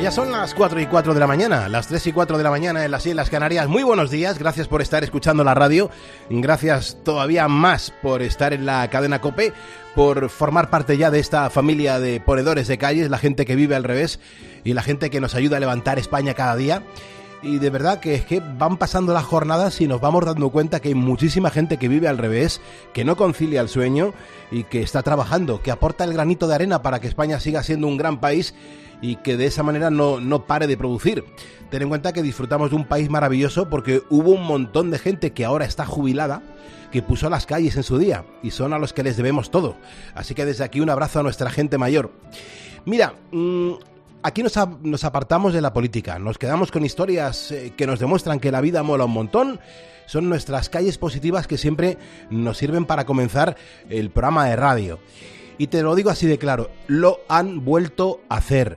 Pues ya son las 4:04 de la mañana, las 3:04 de la mañana en las Islas Canarias. Muy buenos días, gracias por estar escuchando la radio, gracias todavía más por estar en la cadena COPE, por formar parte ya de esta familia de ponedores de calles, la gente que vive al revés y la gente que nos ayuda a levantar España cada día. Y de verdad que es que van pasando las jornadas y nos vamos dando cuenta que hay muchísima gente que vive al revés, que no concilia el sueño y que está trabajando, que aporta el granito de arena para que España siga siendo un gran país y que de esa manera no pare de producir. Ten en cuenta que disfrutamos de un país maravilloso porque hubo un montón de gente que ahora está jubilada, que puso las calles en su día y son a los que les debemos todo. Así que desde aquí un abrazo a nuestra gente mayor. Mira, aquí nos apartamos de la política, nos quedamos con historias que nos demuestran que la vida mola un montón. Son nuestras calles positivas que siempre nos sirven para comenzar el programa de radio. Y te lo digo así de claro, lo han vuelto a hacer,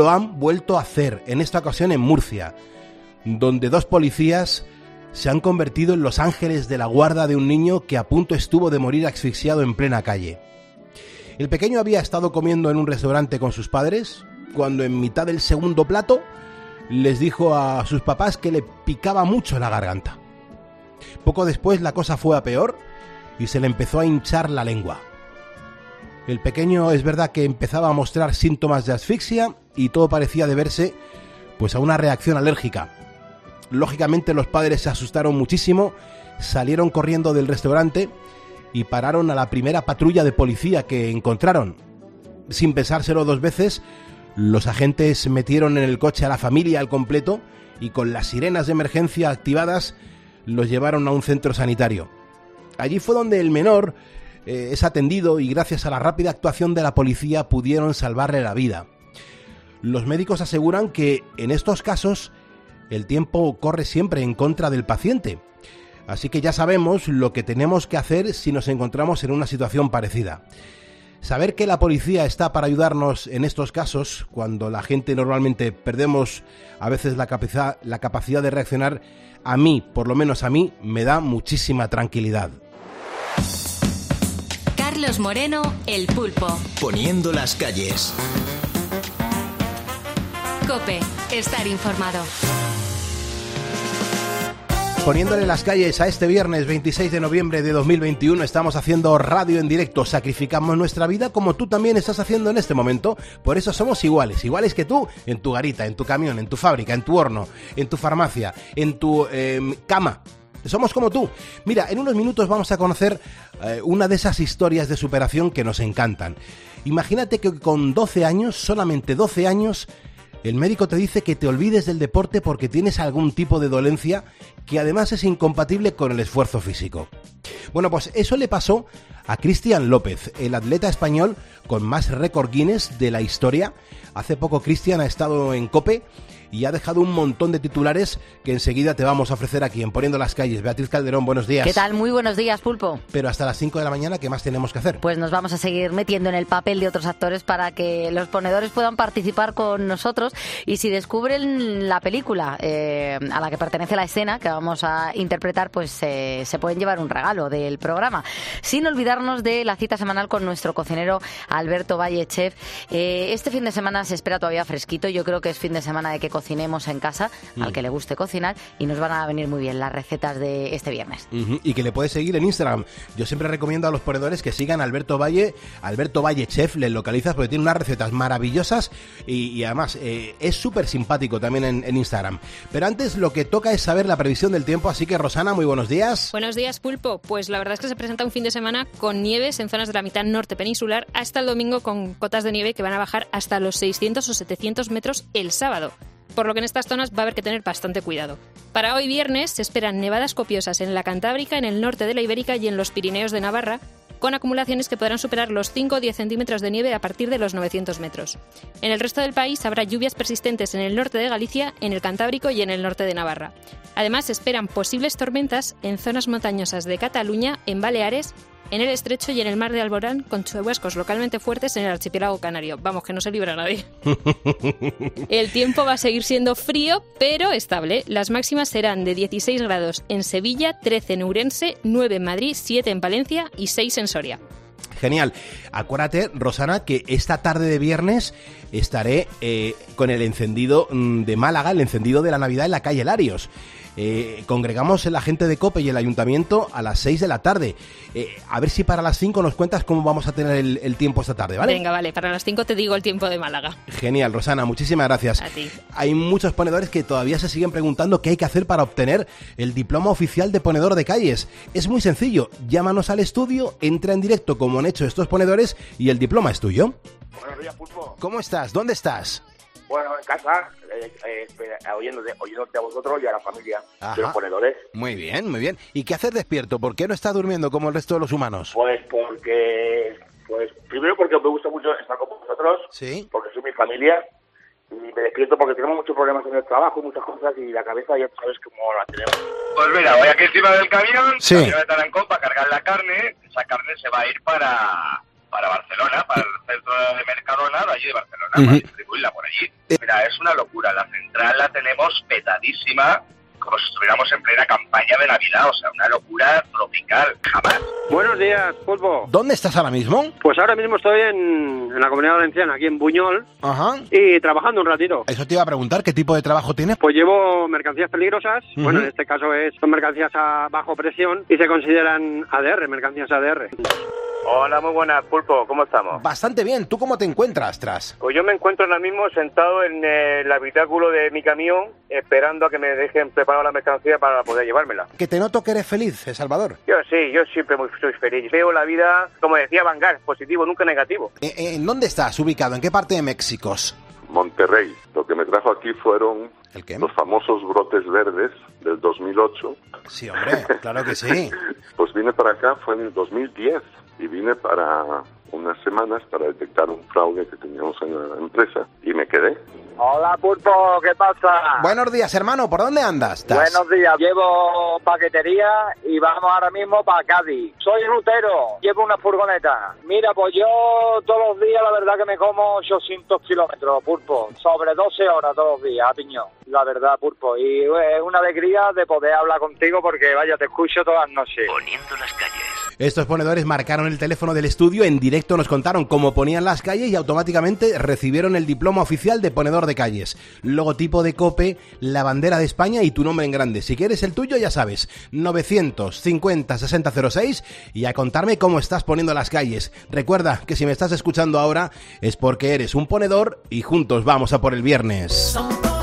en esta ocasión en Murcia, donde 2 policías se han convertido en los ángeles de la guarda de un niño que a punto estuvo de morir asfixiado en plena calle. El pequeño había estado comiendo en un restaurante con sus padres, cuando en mitad del segundo plato les dijo a sus papás que le picaba mucho la garganta. Poco después la cosa fue a peor y se le empezó a hinchar la lengua. El pequeño es verdad que empezaba a mostrar síntomas de asfixia y todo parecía deberse pues a una reacción alérgica. Lógicamente los padres se asustaron muchísimo, salieron corriendo del restaurante y pararon a la primera patrulla de policía que encontraron. Sin pensárselo 2 veces, los agentes metieron en el coche a la familia al completo y con las sirenas de emergencia activadas los llevaron a un centro sanitario. Allí fue donde el menor es atendido y gracias a la rápida actuación de la policía pudieron salvarle la vida. Los médicos aseguran que en estos casos el tiempo corre siempre en contra del paciente. Así que ya sabemos lo que tenemos que hacer si nos encontramos en una situación parecida. Saber que la policía está para ayudarnos en estos casos, cuando la gente normalmente perdemos a veces la capacidad de reaccionar, a mí, por lo menos a mí, me da muchísima tranquilidad. Carlos Moreno, El Pulpo. Poniendo las calles. COPE, estar informado. Poniéndole las calles a este viernes 26 de noviembre de 2021, estamos haciendo radio en directo, sacrificamos nuestra vida como tú también estás haciendo en este momento, por eso somos iguales que tú, en tu garita, en tu camión, en tu fábrica, en tu horno, en tu farmacia, en tu cama. Somos como tú. Mira, en unos minutos vamos a conocer una de esas historias de superación que nos encantan. Imagínate que con 12 años, solamente 12 años, el médico te dice que te olvides del deporte porque tienes algún tipo de dolencia que además es incompatible con el esfuerzo físico. Bueno, pues eso le pasó a Cristian López, el atleta español con más récord Guinness de la historia. Hace poco Cristian ha estado en COPE y ha dejado un montón de titulares que enseguida te vamos a ofrecer aquí en Poniendo las Calles. Beatriz Calderón, buenos días. ¿Qué tal? Muy buenos días, Pulpo. Pero hasta las 5 de la mañana, ¿qué más tenemos que hacer? Pues nos vamos a seguir metiendo en el papel de otros actores para que los ponedores puedan participar con nosotros y si descubren la película a la que pertenece la escena que vamos a interpretar, pues se pueden llevar un regalo del programa. Sin olvidarnos de la cita semanal con nuestro cocinero Alberto Valle, chef. Este fin de semana se espera todavía fresquito. Yo creo que es fin de semana de que cocinemos en casa, al que le guste cocinar, y nos van a venir muy bien las recetas de este viernes. Y que le puedes seguir en Instagram. Yo siempre recomiendo a los ponedores que sigan a Alberto Valle Chef, le localizas porque tiene unas recetas maravillosas y además es súper simpático también en Instagram. Pero antes lo que toca es saber la previsión del tiempo, así que Rosana, muy buenos días. Buenos días, Pulpo. Pues la verdad es que se presenta un fin de semana con nieves en zonas de la mitad norte peninsular hasta el domingo, con cotas de nieve que van a bajar hasta los 600 o 700 metros el sábado, por lo que en estas zonas va a haber que tener bastante cuidado. Para hoy viernes se esperan nevadas copiosas en la Cantábrica, en el norte de la Ibérica y en los Pirineos de Navarra, con acumulaciones que podrán superar los 5 o 10 centímetros de nieve a partir de los 900 metros. En el resto del país habrá lluvias persistentes en el norte de Galicia, en el Cantábrico y en el norte de Navarra. Además, se esperan posibles tormentas en zonas montañosas de Cataluña, en Baleares, en el Estrecho y en el mar de Alborán, con chubascos localmente fuertes en el archipiélago canario. Vamos, que no se libra nadie. El tiempo va a seguir siendo frío, pero estable. Las máximas serán de 16 grados en Sevilla, 13 en Ourense, 9 en Madrid, 7 en Palencia y 6 en Soria. Genial. Acuérdate, Rosana, que esta tarde de viernes estaré con el encendido de Málaga, el encendido de la Navidad en la calle Larios. Congregamos la gente de COPE y el Ayuntamiento a las 6 de la tarde. A ver si para las 5 nos cuentas cómo vamos a tener el tiempo esta tarde, ¿vale? Venga, vale, para las 5 te digo el tiempo de Málaga. Genial, Rosana, muchísimas gracias. A ti. Hay muchos ponedores que todavía se siguen preguntando qué hay que hacer para obtener el diploma oficial de ponedor de calles. Es muy sencillo, llámanos al estudio, entra en directo como han hecho estos ponedores y el diploma es tuyo. Buenos días, Pulpo. ¿Cómo estás? ¿Dónde estás? Bueno, en casa, oyéndote a vosotros y a la familia Ajá. de los ponedores. Muy bien, muy bien. ¿Y qué haces despierto? ¿Por qué no estás durmiendo como el resto de los humanos? Pues primero porque me gusta mucho estar con vosotros, Sí. porque soy mi familia, y me despierto porque tenemos muchos problemas en el trabajo, muchas cosas, y la cabeza ya sabes cómo la tenemos. Pues mira, voy aquí encima del camión, Sí. camión de Tarancón, para cargar la carne. Esa carne se va a ir para Barcelona, para el centro de Mercadona de allí de Barcelona, Ujú. para distribuirla por allí. Mira, es una locura, la central la tenemos petadísima, como si estuviéramos en plena campaña de Navidad, o sea, una locura tropical, jamás. Buenos días, Pulpo. ¿Dónde estás ahora mismo? Pues ahora mismo estoy en la Comunidad Valenciana, aquí en Buñol, Ajá. y trabajando un ratito. Eso te iba a preguntar, ¿qué tipo de trabajo tienes? Pues llevo mercancías peligrosas, Ujú. bueno, en este caso son mercancías a bajo presión y se consideran ADR, mercancías ADR. Hola, muy buenas, Pulpo, ¿cómo estamos? Bastante bien. ¿Tú cómo te encuentras, Tras? Pues yo me encuentro ahora mismo sentado en el habitáculo de mi camión, esperando a que me dejen preparar la mercancía para poder llevármela. Que te noto que eres feliz, Salvador. Yo siempre soy feliz. Veo la vida, como decía Van Gaal, positivo, nunca negativo. ¿En dónde estás ubicado? ¿En qué parte de México? Monterrey. Lo que me trajo aquí fueron ¿El qué? los famosos brotes verdes del 2008. Sí, hombre, claro que sí. Pues vine para acá, fue en el 2010, y vine para unas semanas para detectar un fraude que teníamos en la empresa, y me quedé. Hola, Pulpo, ¿qué pasa? Buenos días, hermano, ¿por dónde andas? Tras? Buenos días, llevo paquetería y vamos ahora mismo para Cádiz. Soy rutero, llevo una furgoneta. Mira, pues yo todos los días la verdad que me como 800 kilómetros, Pulpo, sobre 12 horas todos los días a piñón, la verdad, Pulpo. Y es una alegría de poder hablar contigo porque, vaya, te escucho todas las noches. Poniendo las calles. Estos ponedores marcaron el teléfono del estudio, en directo nos contaron cómo ponían las calles y automáticamente recibieron el diploma oficial de ponedor de calles. Logotipo de COPE, la bandera de España y tu nombre en grande. Si quieres el tuyo, ya sabes, 950-6006 y a contarme cómo estás poniendo las calles. Recuerda que si me estás escuchando ahora es porque eres un ponedor y juntos vamos a por el viernes.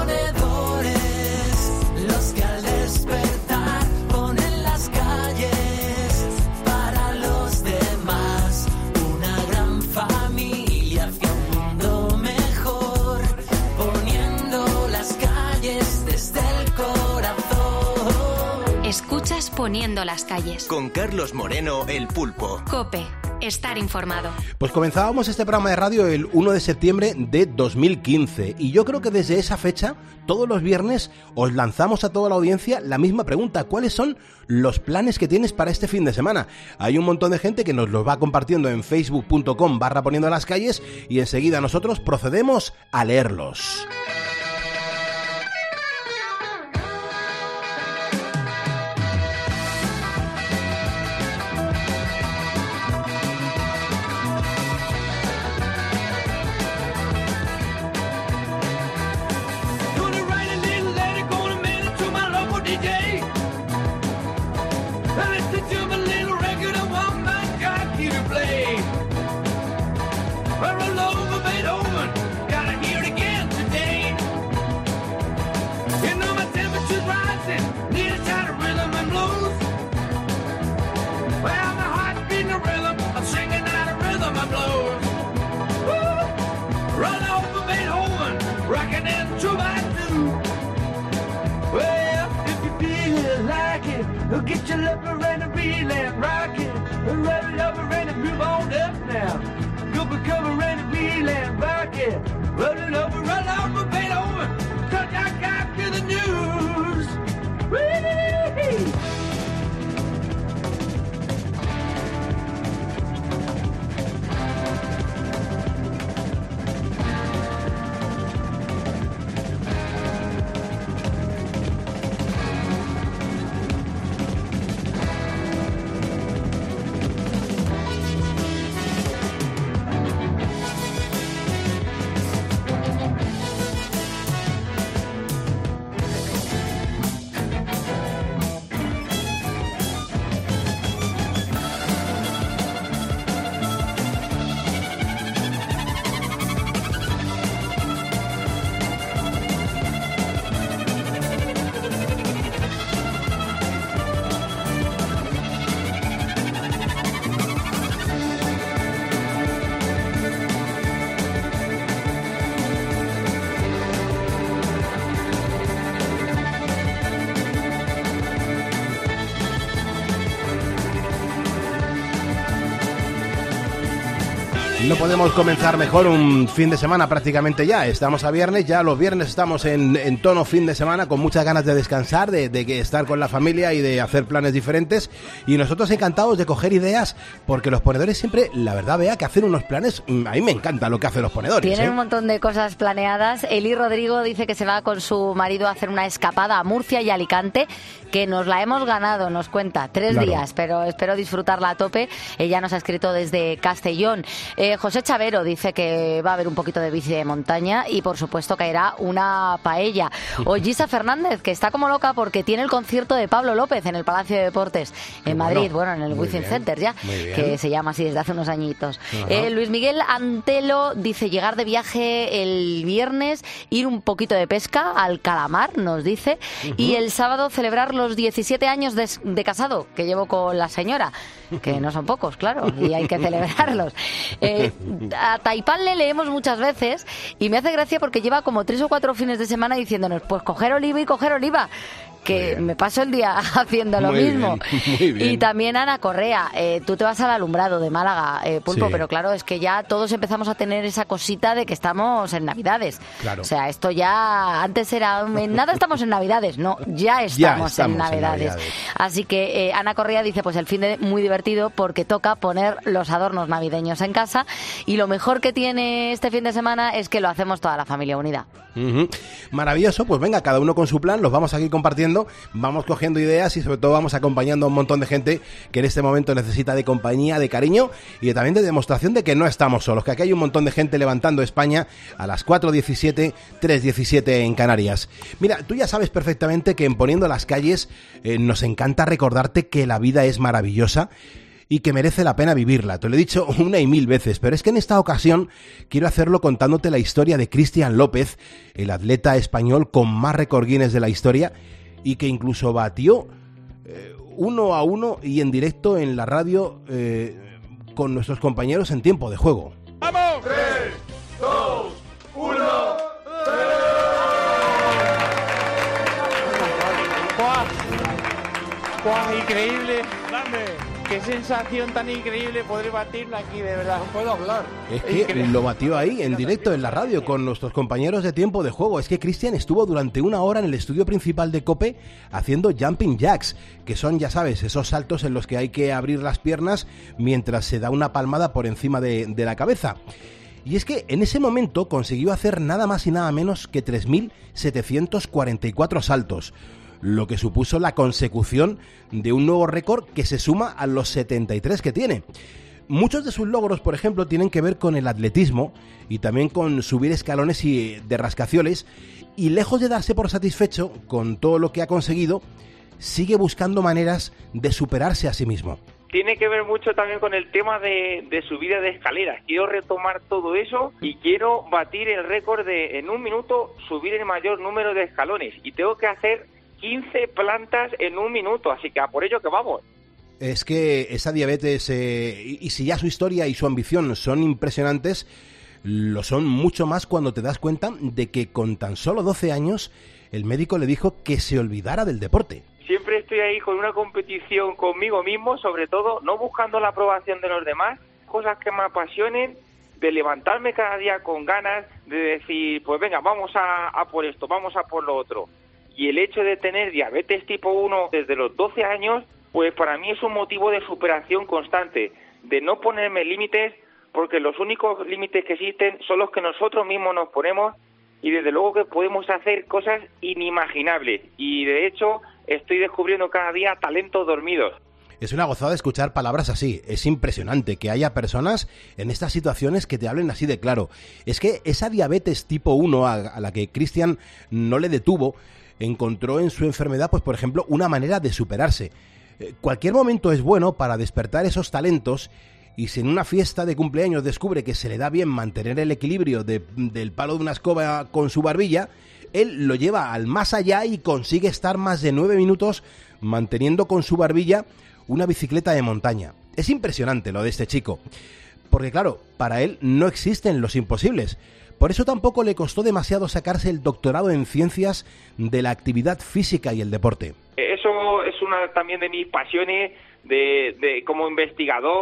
Escuchas Poniendo las calles. Con Carlos Moreno, el Pulpo. COPE. Estar informado. Pues comenzábamos este programa de radio el 1 de septiembre de 2015 y yo creo que desde esa fecha, todos los viernes, os lanzamos a toda la audiencia la misma pregunta. ¿Cuáles son los planes que tienes para este fin de semana? Hay un montón de gente que nos los va compartiendo en facebook.com/poniendo las calles y enseguida nosotros procedemos a leerlos. Get your lover and a reel and rock it. Rub it over and move on up now. Go for cover and a reel and rock it. Run it over, run over, bend over. Cause I got to the news. Whee! No podemos comenzar mejor un fin de semana prácticamente ya. Estamos a viernes, ya los viernes estamos en tono fin de semana, con muchas ganas de descansar, de estar con la familia y de hacer planes diferentes. Y nosotros encantados de coger ideas, porque los ponedores siempre, la verdad, vea que hacen unos planes. A mí me encanta lo que hacen los ponedores. Tienen un montón de cosas planeadas. Eli Rodrigo dice que se va con su marido a hacer una escapada a Murcia y Alicante, que nos la hemos ganado, nos cuenta. 3 días, pero espero disfrutarla a tope. Ella nos ha escrito desde Castellón. José Chavero dice que va a haber un poquito de bici de montaña y por supuesto caerá una paella. O Gisa Fernández, que está como loca porque tiene el concierto de Pablo López en el Palacio de Deportes en Madrid, bueno, en el Wizzing Center ya, que se llama así desde hace unos añitos. Luis Miguel Antelo dice llegar de viaje el viernes, ir un poquito de pesca al calamar, nos dice, y el sábado celebrar los 17 años de casado que llevo con la señora, que no son pocos, claro, y hay que celebrarlos. A Taipán le leemos muchas veces y me hace gracia porque lleva como 3 o 4 fines de semana diciéndonos, pues coger oliva y coger oliva, que me paso el día haciendo lo mismo. Muy bien. Y también Ana Correa, tú te vas al Alumbrado de Málaga, Pulpo, pero claro, es que ya todos empezamos a tener esa cosita de que estamos en Navidades. Claro. O sea, esto ya antes era, nada estamos en Navidades, no, ya estamos en Navidades. Así que Ana Correa dice, pues el fin de muy divertido porque toca poner los adornos navideños en casa y lo mejor que tiene este fin de semana es que lo hacemos toda la familia unida. Maravilloso, pues venga, cada uno con su plan, los vamos aquí compartiendo, vamos cogiendo ideas y sobre todo vamos acompañando a un montón de gente que en este momento necesita de compañía, de cariño y también de demostración de que no estamos solos, que aquí hay un montón de gente levantando España a las 4:17, 3:17 en Canarias. Mira, tú ya sabes perfectamente que en Poniendo las Calles nos encanta recordarte que la vida es maravillosa y que merece la pena vivirla. Te lo he dicho 1 y 1000 veces, pero es que en esta ocasión quiero hacerlo contándote la historia de Cristian López, el atleta español con más récord Guinness de la historia y que incluso batió 1-1 y en directo en la radio con nuestros compañeros en tiempo de juego. ¡Vamos! 3, 2, 1... ¡Guau! Increíble. Qué sensación tan increíble poder batirla aquí, de verdad. No puedo hablar. Es que lo batió ahí, en directo, en la radio, con nuestros compañeros de tiempo de juego. Es que Cristian estuvo durante 1 hora en el estudio principal de COPE haciendo jumping jacks, que son, ya sabes, esos saltos en los que hay que abrir las piernas mientras se da una palmada por encima de la cabeza. Y es que en ese momento consiguió hacer nada más y nada menos que 3.744 saltos, lo que supuso la consecución de un nuevo récord que se suma a los 73 que tiene. Muchos de sus logros, por ejemplo, tienen que ver con el atletismo y también con subir escalones y de rascacielos, y lejos de darse por satisfecho con todo lo que ha conseguido, sigue buscando maneras de superarse a sí mismo. Tiene que ver mucho también con el tema de subida de escaleras. Quiero retomar todo eso y quiero batir el récord de, en 1 minuto, subir el mayor número de escalones. Y tengo que hacer 15 plantas en 1 minuto, así que a por ello que vamos. Es que esa diabetes, y si ya su historia y su ambición son impresionantes, lo son mucho más cuando te das cuenta de que con tan solo 12 años el médico le dijo que se olvidara del deporte. Siempre estoy ahí con una competición conmigo mismo, sobre todo no buscando la aprobación de los demás, cosas que me apasionen, de levantarme cada día con ganas, de decir, pues venga, vamos a por esto, vamos a por lo otro. Y el hecho de tener diabetes tipo 1 desde los 12 años, pues para mí es un motivo de superación constante, de no ponerme límites, porque los únicos límites que existen son los que nosotros mismos nos ponemos, y desde luego que podemos hacer cosas inimaginables. Y de hecho estoy descubriendo cada día talentos dormidos. Es una gozada escuchar palabras así. Es impresionante que haya personas en estas situaciones que te hablen así de claro. Es que esa diabetes tipo 1 a la que Cristian no le detuvo, encontró en su enfermedad, pues por ejemplo, una manera de superarse. Cualquier momento es bueno para despertar esos talentos, y si en una fiesta de cumpleaños descubre que se le da bien mantener el equilibrio del palo de una escoba con su barbilla, él lo lleva al más allá y consigue estar más de 9 minutos manteniendo con su barbilla una bicicleta de montaña. Es impresionante lo de este chico, porque claro, para él no existen los imposibles. Por eso tampoco le costó demasiado sacarse el doctorado en ciencias de la actividad física y el deporte. Eso es una también de mis pasiones de como investigador,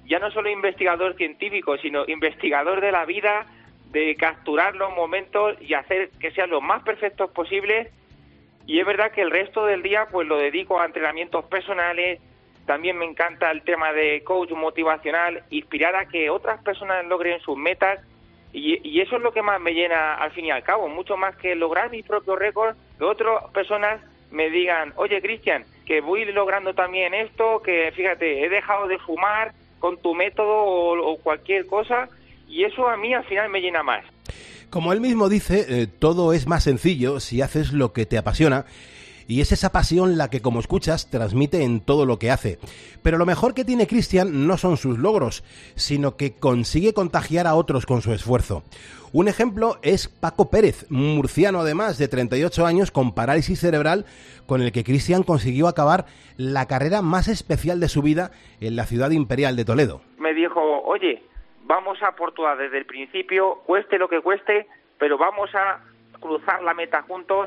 ya no solo investigador científico, sino investigador de la vida, de capturar los momentos y hacer que sean los más perfectos posibles. Y es verdad que el resto del día pues lo dedico a entrenamientos personales. También me encanta el tema de coach motivacional, inspirar a que otras personas logren sus metas, y eso es lo que más me llena al fin y al cabo, mucho más que lograr mis propios récords, que otras personas me digan, oye Cristian, que voy logrando también esto, que fíjate, he dejado de fumar con tu método o cualquier cosa, y eso a mí al final me llena más. Como él mismo dice, todo es más sencillo si haces lo que te apasiona, y es esa pasión la que, como escuchas, transmite en todo lo que hace. Pero lo mejor que tiene Cristian no son sus logros, sino que consigue contagiar a otros con su esfuerzo. Un ejemplo es Paco Pérez, murciano además, de 38 años, con parálisis cerebral, con el que Cristian consiguió acabar la carrera más especial de su vida en la ciudad imperial de Toledo. Me dijo, oye, vamos a por todas desde el principio, cueste lo que cueste, pero vamos a cruzar la meta juntos.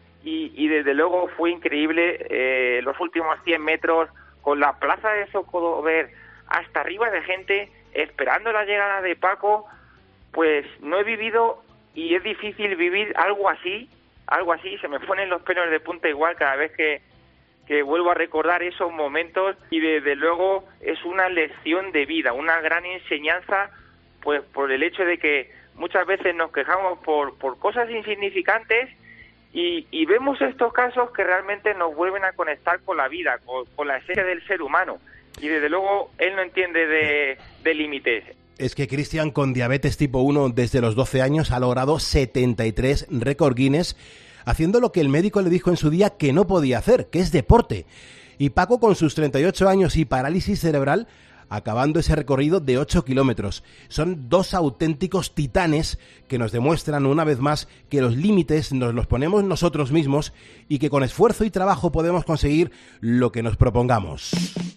Y desde luego fue increíble los últimos 100 metros con la plaza de Zocodover hasta arriba de gente esperando la llegada de Paco. Pues no he vivido, y es difícil vivir algo así, se me ponen los pelos de punta igual cada vez que vuelvo a recordar esos momentos, y desde luego es una lección de vida, una gran enseñanza, pues por el hecho de que muchas veces nos quejamos por cosas insignificantes, y vemos estos casos que realmente nos vuelven a conectar con la vida, con la esencia del ser humano, y desde luego él no entiende de límites. Es que Cristian, con diabetes tipo 1 desde los 12 años, ha logrado 73 récord Guinness, haciendo lo que el médico le dijo en su día que no podía hacer, que es deporte. Y Paco, con sus 38 años y parálisis cerebral, acabando ese recorrido de 8 kilómetros. Son dos auténticos titanes que nos demuestran una vez más que los límites nos los ponemos nosotros mismos y que con esfuerzo y trabajo podemos conseguir lo que nos propongamos.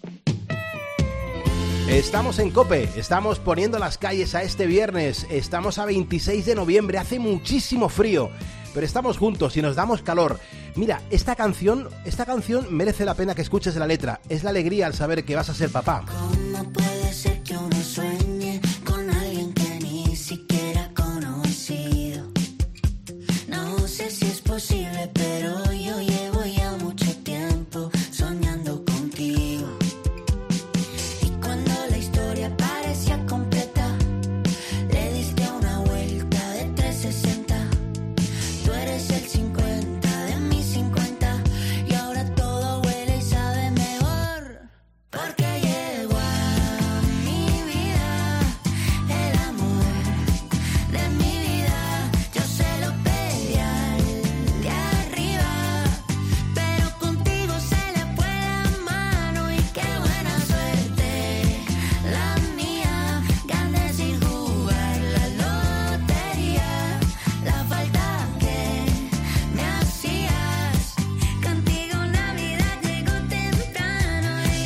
Estamos en COPE, estamos poniendo las calles a este viernes, estamos a 26 de noviembre, hace muchísimo frío, pero estamos juntos y nos damos calor. Mira, esta canción merece la pena que escuches la letra, es la alegría al saber que vas a ser papá. ¿Cómo puede ser que uno sueñe con alguien que ni siquiera ha conocido? No sé si es posible, pero yo llevo ya mucho tiempo soñando contigo. Y cuando la historia parecía completa, le diste una vuelta de 360. Tú eres el 50 de mis 50 y ahora todo huele y sabe mejor. Porque llegó a mi vida el amor de mi vida. Yo se lo pedí al de arriba, pero contigo se le fue la mano y qué buena suerte la mía. Gané sin jugar la lotería, la falta que me hacías. Contigo Navidad llegó temprano y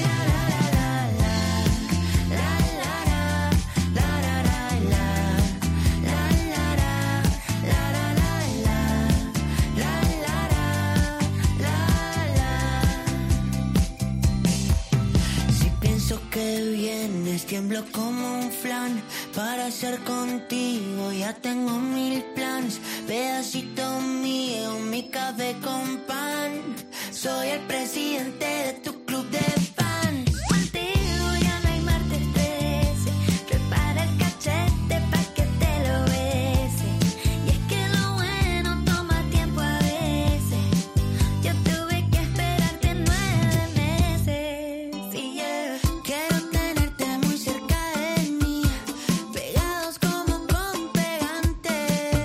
si pienso que vienes, tiemblo como un flan. Para ser contigo ya tengo 1000 planes. Pedacito mío, mi café con pan. Soy el presidente de tu club de fans. Contigo ya no hay martes 13. Prepara el cachete pa' que te lo bese. Y es que lo bueno toma tiempo a veces. Yo tuve que esperarte 9 meses. Y quiero tenerte muy cerca de mí, pegados como con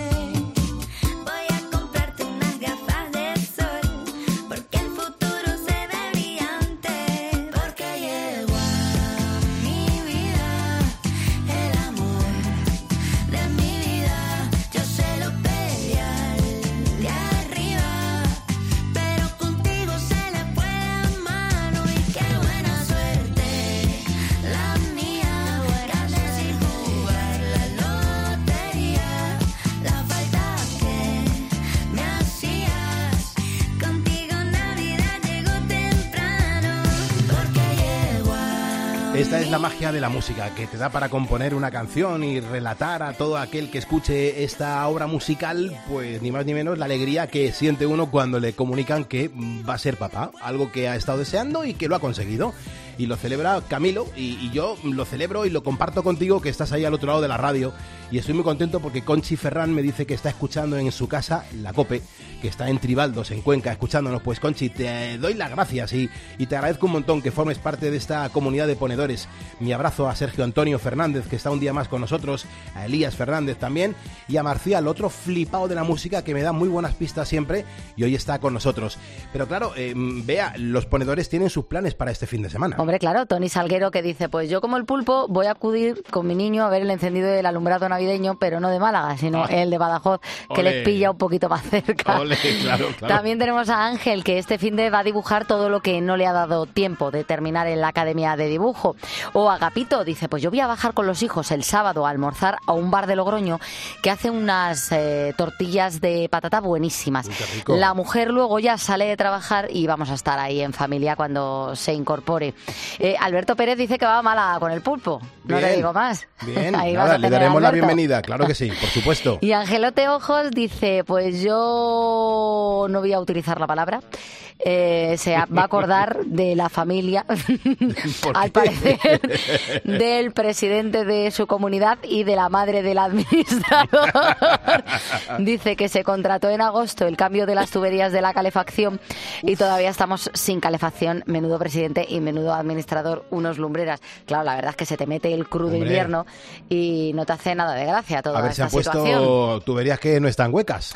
pegante. Voy a comprarte unas gafas de sol, porque el futuro se Esta es la magia de la música, que te da para componer una canción y relatar a todo aquel que escuche esta obra musical, pues ni más ni menos la alegría que siente uno cuando le comunican que va a ser papá, algo que ha estado deseando y que lo ha conseguido. Y lo celebra Camilo, y yo lo celebro y lo comparto contigo, que estás ahí al otro lado de la radio. Y estoy muy contento porque Conchi Ferrán me dice que está escuchando en su casa la COPE, que está en Tribaldos, en Cuenca, escuchándonos. Pues Conchi, te doy las gracias y te agradezco un montón que formes parte de esta comunidad de ponedores. Mi abrazo a Sergio Antonio Fernández, que está un día más con nosotros, a Elías Fernández también, y a Marcial, otro flipado de la música que me da muy buenas pistas siempre, y hoy está con nosotros. Pero claro, Bea, los ponedores tienen sus planes para este fin de semana. Hombre, claro, Tony Salguero, que dice, pues yo como el pulpo voy a acudir con mi niño a ver el encendido del alumbrado navideño, pero no de Málaga, sino el de Badajoz, que les pilla un poquito más cerca. Ole, claro. También tenemos a Ángel, que este fin de va a dibujar todo lo que no le ha dado tiempo de terminar en la Academia de Dibujo. O Agapito dice, pues yo voy a bajar con los hijos el sábado a almorzar a un bar de Logroño que hace unas tortillas de patata buenísimas. La mujer luego ya sale de trabajar y vamos a estar ahí en familia cuando se incorpore. Alberto Pérez dice que va a Málaga con el pulpo. No Bien. te digo más. Bien, Ahí nada, vas a le tener a daremos la Alberto. bienvenida, claro que sí, por supuesto. Y Angelote Ojos dice, pues yo no voy a utilizar la palabra. Se va a acordar de la familia, al parecer, del presidente de su comunidad y de la madre del administrador. Dice que se contrató en agosto el cambio de las tuberías de la calefacción y todavía estamos sin calefacción. Menudo presidente y menudo administrador, unos lumbreras. Claro, la verdad es que se te mete el crudo invierno y no te hace nada de gracia toda A ver, esta se han puesto situación. tuberías que no están huecas.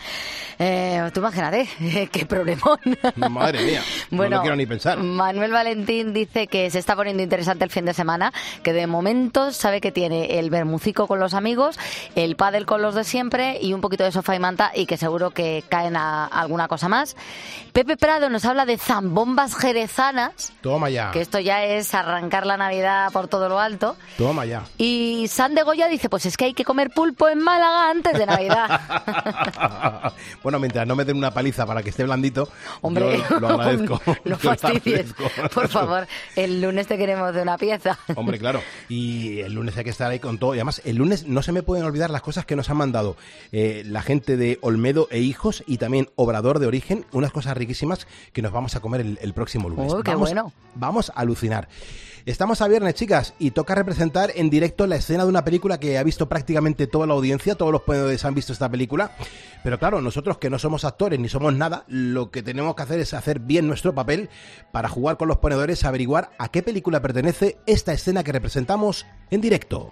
Tú imagínate, qué problemón. Madre mía, Bueno, no lo quiero ni pensar. Manuel Valentín dice que se está poniendo interesante el fin de semana, que de momento sabe que tiene el bermucico con los amigos, el pádel con los de siempre y un poquito de sofá y manta, y que seguro que caen a alguna cosa más. Pepe Prado nos habla de zambombas jerezanas, Toma ya, que esto ya es arrancar la Navidad por todo lo alto. toma ya. Y San de Goya dice, pues es que hay que comer pulpo en Málaga antes de Navidad. Bueno, mientras no me den una paliza para que esté blandito, Hombre, yo lo agradezco. no Lo fastidies, agradezco. por favor. El lunes te queremos de una pieza. Hombre, claro. Y el lunes hay que estar ahí con todo. Y además, el lunes no se me pueden olvidar las cosas que nos han mandado la gente de Olmedo e Hijos y también Obrador de Origen. Unas cosas riquísimas que nos vamos a comer el próximo lunes. Uy, qué bueno. Vamos a alucinar. Estamos a viernes, chicas, y toca representar en directo la escena de una película que ha visto prácticamente toda la audiencia. Todos los ponedores han visto esta película. Pero claro, nosotros que no somos actores ni somos nada, lo que tenemos que hacer es hacer bien nuestro papel para jugar con los ponedores, averiguar a qué película pertenece esta escena que representamos en directo.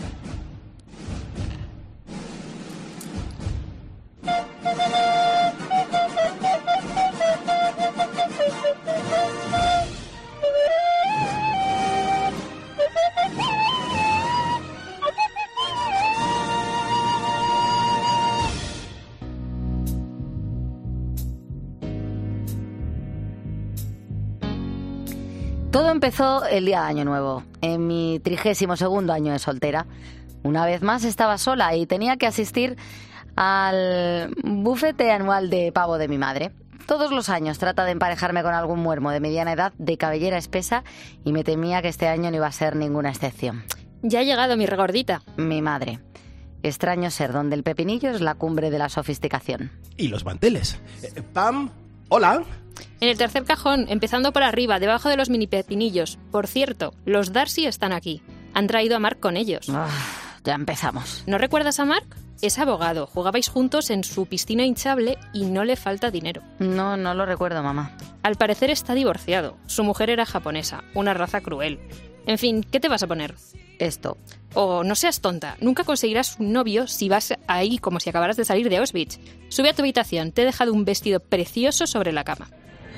Todo empezó el día de Año Nuevo, en mi 32º año de soltera. Una vez más estaba sola y tenía que asistir al bufete anual de pavo de mi madre. Todos los años trata de emparejarme con algún muermo de mediana edad, de cabellera espesa, y me temía que este año no iba a ser ninguna excepción. Ya ha llegado mi regordita. Mi madre. Extraño ser donde el pepinillo es la cumbre de la sofisticación. Y los manteles. Pam, hola. En el tercer cajón, empezando por arriba, debajo de los mini pepinillos. Por cierto, los Darcy están aquí. Han traído a Mark con ellos. Ya empezamos. ¿No recuerdas a Mark? Es abogado. Jugabais juntos en su piscina hinchable y no le falta dinero. No lo recuerdo, mamá. Al parecer está divorciado. Su mujer era japonesa, una raza cruel. En fin, ¿qué te vas a poner? Esto. Oh, no seas tonta. Nunca conseguirás un novio si vas ahí como si acabaras de salir de Auschwitz. Sube a tu habitación. Te he dejado un vestido precioso sobre la cama.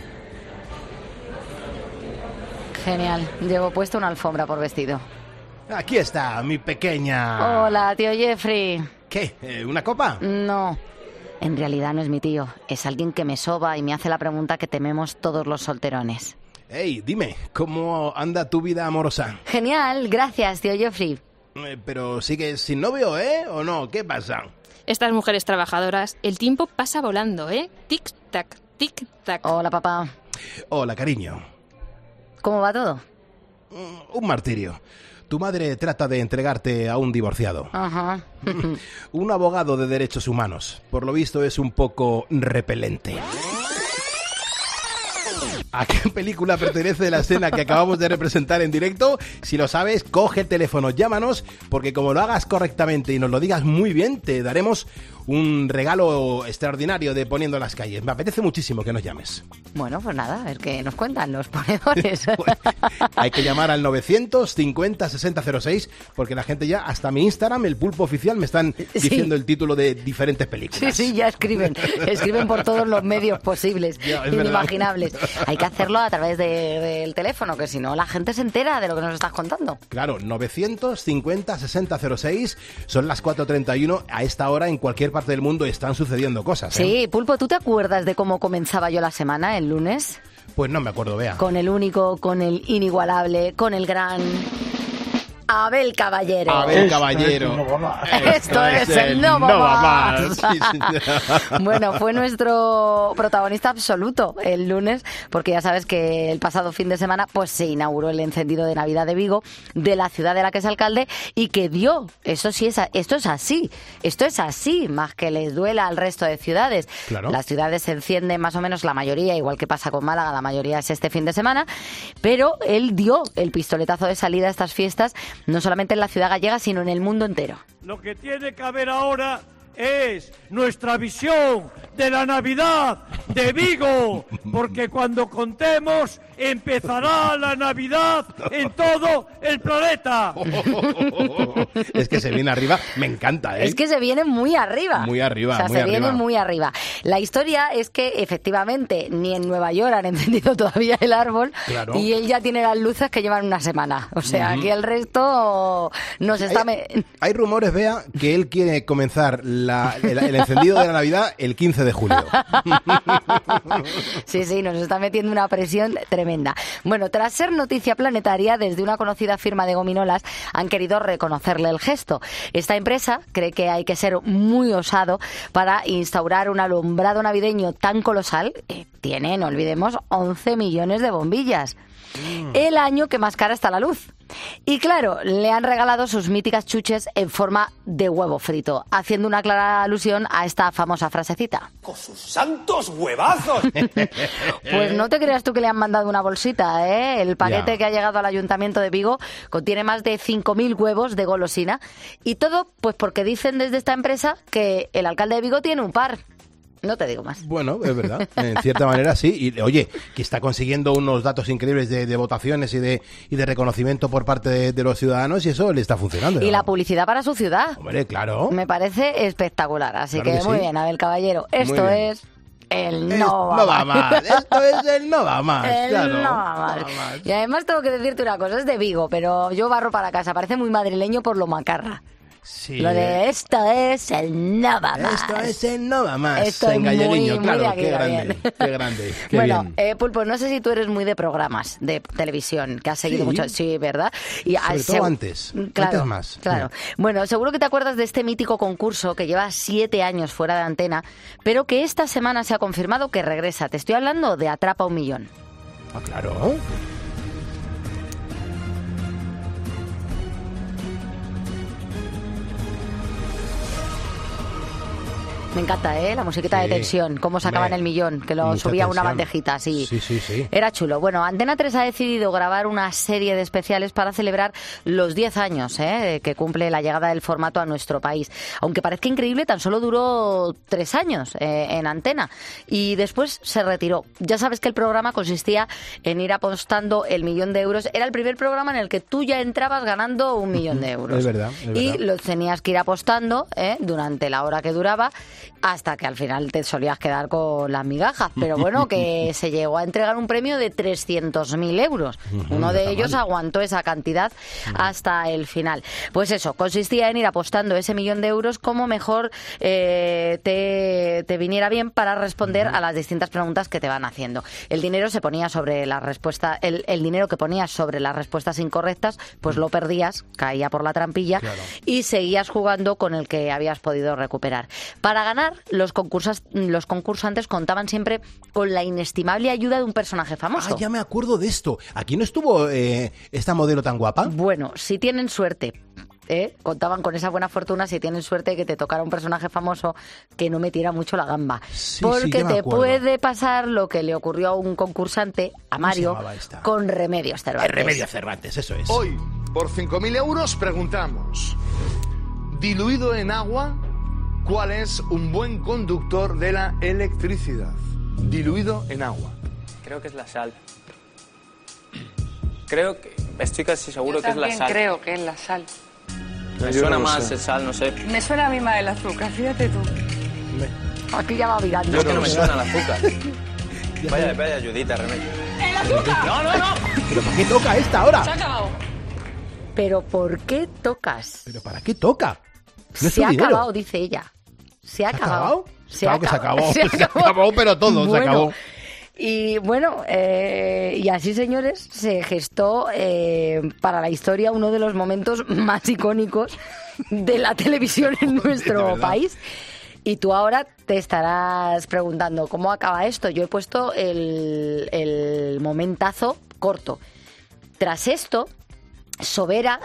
Genial. Llevo puesto una alfombra por vestido. Aquí está, mi pequeña. Hola, tío Jeffrey. ¿Qué? ¿Una copa? No. En realidad no es mi tío. Es alguien que me soba y me hace la pregunta que tememos todos los solterones. Hey, dime, ¿cómo anda tu vida amorosa? Genial, gracias, tío Jeffrey. Pero sigues sin novio, ¿eh? ¿O no? ¿Qué pasa? Estas mujeres trabajadoras, el tiempo pasa volando, ¿eh? Tic-tac, tic-tac. Hola, papá. Hola, cariño. ¿Cómo va todo? un martirio. Tu madre trata de entregarte a un divorciado. Ajá. Un abogado de derechos humanos. Por lo visto es un poco repelente. ¿A qué película pertenece la escena que acabamos de representar en directo? Si lo sabes, coge el teléfono, llámanos, porque como lo hagas correctamente y nos lo digas muy bien, te daremos un regalo extraordinario de Poniendo las Calles. Me apetece muchísimo que nos llames. Bueno, pues nada, a ver qué nos cuentan los ponedores. Hay que llamar al 950-6006, porque la gente ya, hasta mi Instagram, el Pulpo Oficial, me están diciendo el título de diferentes películas. Sí, ya escriben por todos los medios posibles, inimaginables. Hay que hacerlo a través del teléfono, que si no la gente se entera de lo que nos estás contando. Claro, 950-6006, son las 4:31, a esta hora en cualquier parte del mundo están sucediendo cosas, ¿eh? Sí, Pulpo, ¿tú te acuerdas de cómo comenzaba yo la semana, el lunes? Pues no me acuerdo, Bea. Con el único, con el inigualable, con el gran... Abel Caballero. Abel Caballero. Esto es el No Va Más. Bueno, fue nuestro protagonista absoluto el lunes, porque ya sabes que el pasado fin de semana pues se inauguró el encendido de Navidad de Vigo, de la ciudad de la que es alcalde, y que dio, esto es así, más que les duela al resto de ciudades. Claro. Las ciudades se encienden más o menos la mayoría, igual que pasa con Málaga, la mayoría es este fin de semana, pero él dio el pistoletazo de salida a estas fiestas, no solamente en la ciudad gallega, sino en el mundo entero. Lo que tiene que haber ahora es nuestra visión de la Navidad de Vigo, porque cuando contemos empezará la Navidad en todo el planeta. Es que se viene arriba, me encanta, ¿eh? Es que se viene muy arriba. Muy arriba, o sea, muy se arriba. viene muy arriba. La historia es que efectivamente ni en Nueva York han encendido todavía el árbol, claro, y él ya tiene las luces que llevan una semana. O sea, aquí el resto nos está... Hay rumores, Bea, que él quiere comenzar el encendido de la Navidad el 15 de julio. Sí, nos está metiendo una presión tremenda. Bueno, tras ser noticia planetaria, desde una conocida firma de gominolas han querido reconocerle el gesto. Esta empresa cree que hay que ser muy osado para instaurar un alumbrado navideño tan colosal. Tiene, no olvidemos, 11 millones de bombillas. El año que más cara está la luz. Y claro, le han regalado sus míticas chuches en forma de huevo frito, haciendo una clara alusión a esta famosa frasecita. ¡Con sus santos huevazos! Pues no te creas tú que le han mandado una bolsita, ¿eh? El paquete que ha llegado al Ayuntamiento de Vigo contiene más de 5.000 huevos de golosina. Y todo, pues porque dicen desde esta empresa que el alcalde de Vigo tiene un par. No te digo más. Bueno, es verdad. En cierta manera sí. Y oye, que está consiguiendo unos datos increíbles de votaciones y de reconocimiento por parte de los ciudadanos, y eso le está funcionando, ¿no? Y la publicidad para su ciudad. Hombre, claro. Me parece espectacular. Así claro que muy bien, Abel Caballero. Esto es... El no va más. Esto es el no va más. El claro. no va más. Y además tengo que decirte una cosa, es de Vigo, pero yo barro para casa. Parece muy madrileño por lo macarra. Sí. Lo de esto es el no va más. Esto es el no va más. Esto en galleriño, claro, muy qué grande, qué grande. Qué bueno, bien. Pulpo, no sé si tú eres muy de programas de televisión, que has seguido mucho. Sí, ¿verdad? Y sobre todo antes. Claro, antes más. Claro. Bueno, seguro que te acuerdas de este mítico concurso que lleva 7 años fuera de antena, pero que esta semana se ha confirmado que regresa. Te estoy hablando de Atrapa un Millón. Ah, claro. Me encanta, la musiquita de tensión, cómo sacaban el millón, que lo subía a una bandejita, así. Sí. Era chulo. Bueno, Antena 3 ha decidido grabar una serie de especiales para celebrar los 10 años que cumple la llegada del formato a nuestro país. Aunque parezca increíble, tan solo duró 3 años en Antena y después se retiró. Ya sabes que el programa consistía en ir apostando el 1.000.000 de euros. Era el primer programa en el que tú ya entrabas ganando 1.000.000 de euros. Es verdad. Y lo tenías que ir apostando durante la hora que duraba, hasta que al final te solías quedar con las migajas. Pero bueno, que se llegó a entregar un premio de 300.000 euros. Uno de ellos aguantó esa cantidad hasta el final. Pues eso, consistía en ir apostando ese 1.000.000 de euros como mejor te viniera bien para responder a las distintas preguntas que te van haciendo. El dinero se ponía sobre la respuesta, el dinero que ponías sobre las respuestas incorrectas, pues lo perdías, caía por la trampilla, y seguías jugando con el que habías podido recuperar. Para ganar ganar, los concursantes contaban siempre con la inestimable ayuda de un personaje famoso. Ah, ya me acuerdo de esto. ¿Aquí no estuvo esta modelo tan guapa? Bueno, si tienen suerte, contaban con esa buena fortuna, si tienen suerte de que te tocara un personaje famoso que no metiera mucho la gamba. Porque te puede pasar lo que le ocurrió a un concursante, a Mario, con Remedios Cervantes. Remedios Cervantes, eso es. Hoy, por 5.000 euros, preguntamos: diluido en agua, ¿cuál es un buen conductor de la electricidad? Diluido en agua. Creo que es la sal. Estoy casi seguro que es la sal. Creo que es la sal. Me suena más el sal, no sé. Me suena a mí más el azúcar, fíjate tú. Aquí ya va mirando. Yo es que no me suena el azúcar. Vaya ayudita, Remedio. ¡El azúcar! No. ¿Pero para qué toca esta ahora? Se ha acabado. ¿Pero por qué tocas? ¿Pero para qué toca? No es Se su ha dinero. acabado, dice ella. Se ha acabado. Claro que se acabó. Se acabó, pero todo se acabó. Y bueno, y así, señores, se gestó para la historia uno de los momentos más icónicos de la televisión en nuestro país. Y tú ahora te estarás preguntando, ¿cómo acaba esto? Yo he puesto el momentazo corto. Tras esto, Sobera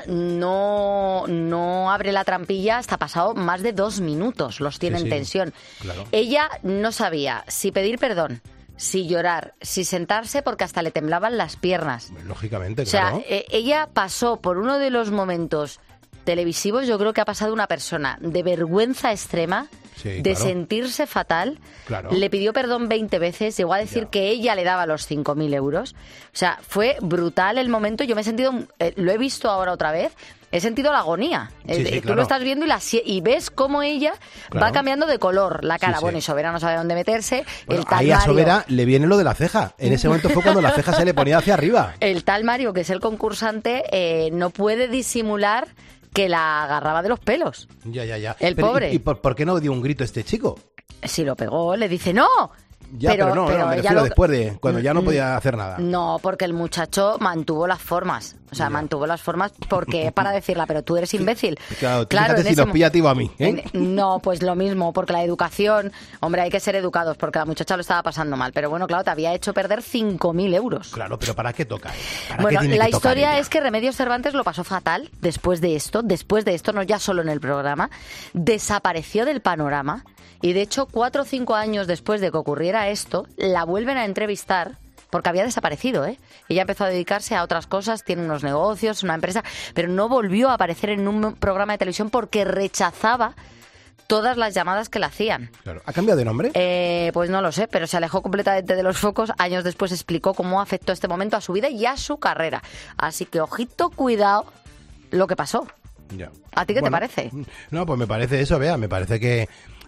no abre la trampilla hasta pasado más de 2 minutos. Los tiene en tensión. Claro. Ella no sabía si pedir perdón, si llorar, si sentarse, porque hasta le temblaban las piernas. Lógicamente, O sea, claro. ella pasó por uno de los momentos televisivos, yo creo que ha pasado una persona de vergüenza extrema, Sí, de claro. sentirse fatal. Claro. Le pidió perdón 20 veces, llegó a decir que ella le daba los 5.000 euros. O sea, fue brutal el momento. Yo me he sentido, lo he visto ahora otra vez, he sentido la agonía. Sí, sí, Tú claro. lo estás viendo y ves cómo ella Claro. va cambiando de color la cara. Sí, sí. Bueno, y Sobera no sabe dónde meterse. Bueno, el tal ahí a Mario, Sobera le viene lo de la ceja. En ese momento fue cuando la ceja se le ponía hacia arriba. el tal Mario, que es el concursante, no puede disimular que la agarraba de los pelos. Ya. El Pero, pobre. ¿Y por qué no dio un grito este chico? Si lo pegó, le dice ¡no! Ya, pero no, me ella refiero después de cuando ya no podía hacer nada. No, porque el muchacho mantuvo las formas. O sea, mantuvo las formas porque para decirla, pero tú eres imbécil. Claro, Claro, fíjate en si ese nos pilla a ti o a mí, ¿eh? No, pues lo mismo, porque la educación, hombre, hay que ser educados, porque la muchacha lo estaba pasando mal. Pero bueno, claro, te había hecho perder 5.000 euros. Claro, pero ¿para qué toca? ¿Para Bueno, qué tiene la que tocar historia ella? es que Remedios Cervantes lo pasó fatal después de esto, no ya solo en el programa, desapareció del panorama y de hecho 4 o 5 años después de que ocurriera esto, la vuelven a entrevistar porque había desaparecido, ¿eh? Ella empezó a dedicarse a otras cosas, tiene unos negocios, una empresa, pero no volvió a aparecer en un programa de televisión porque rechazaba todas las llamadas que le hacían. Claro. ¿Ha cambiado de nombre? Pues no lo sé, pero se alejó completamente de los focos. Años después explicó cómo afectó este momento a su vida y a su carrera. Así que, ojito, cuidado lo que pasó. Ya. ¿A ti qué te Bueno, parece? No, pues me parece eso, Bea, me parece que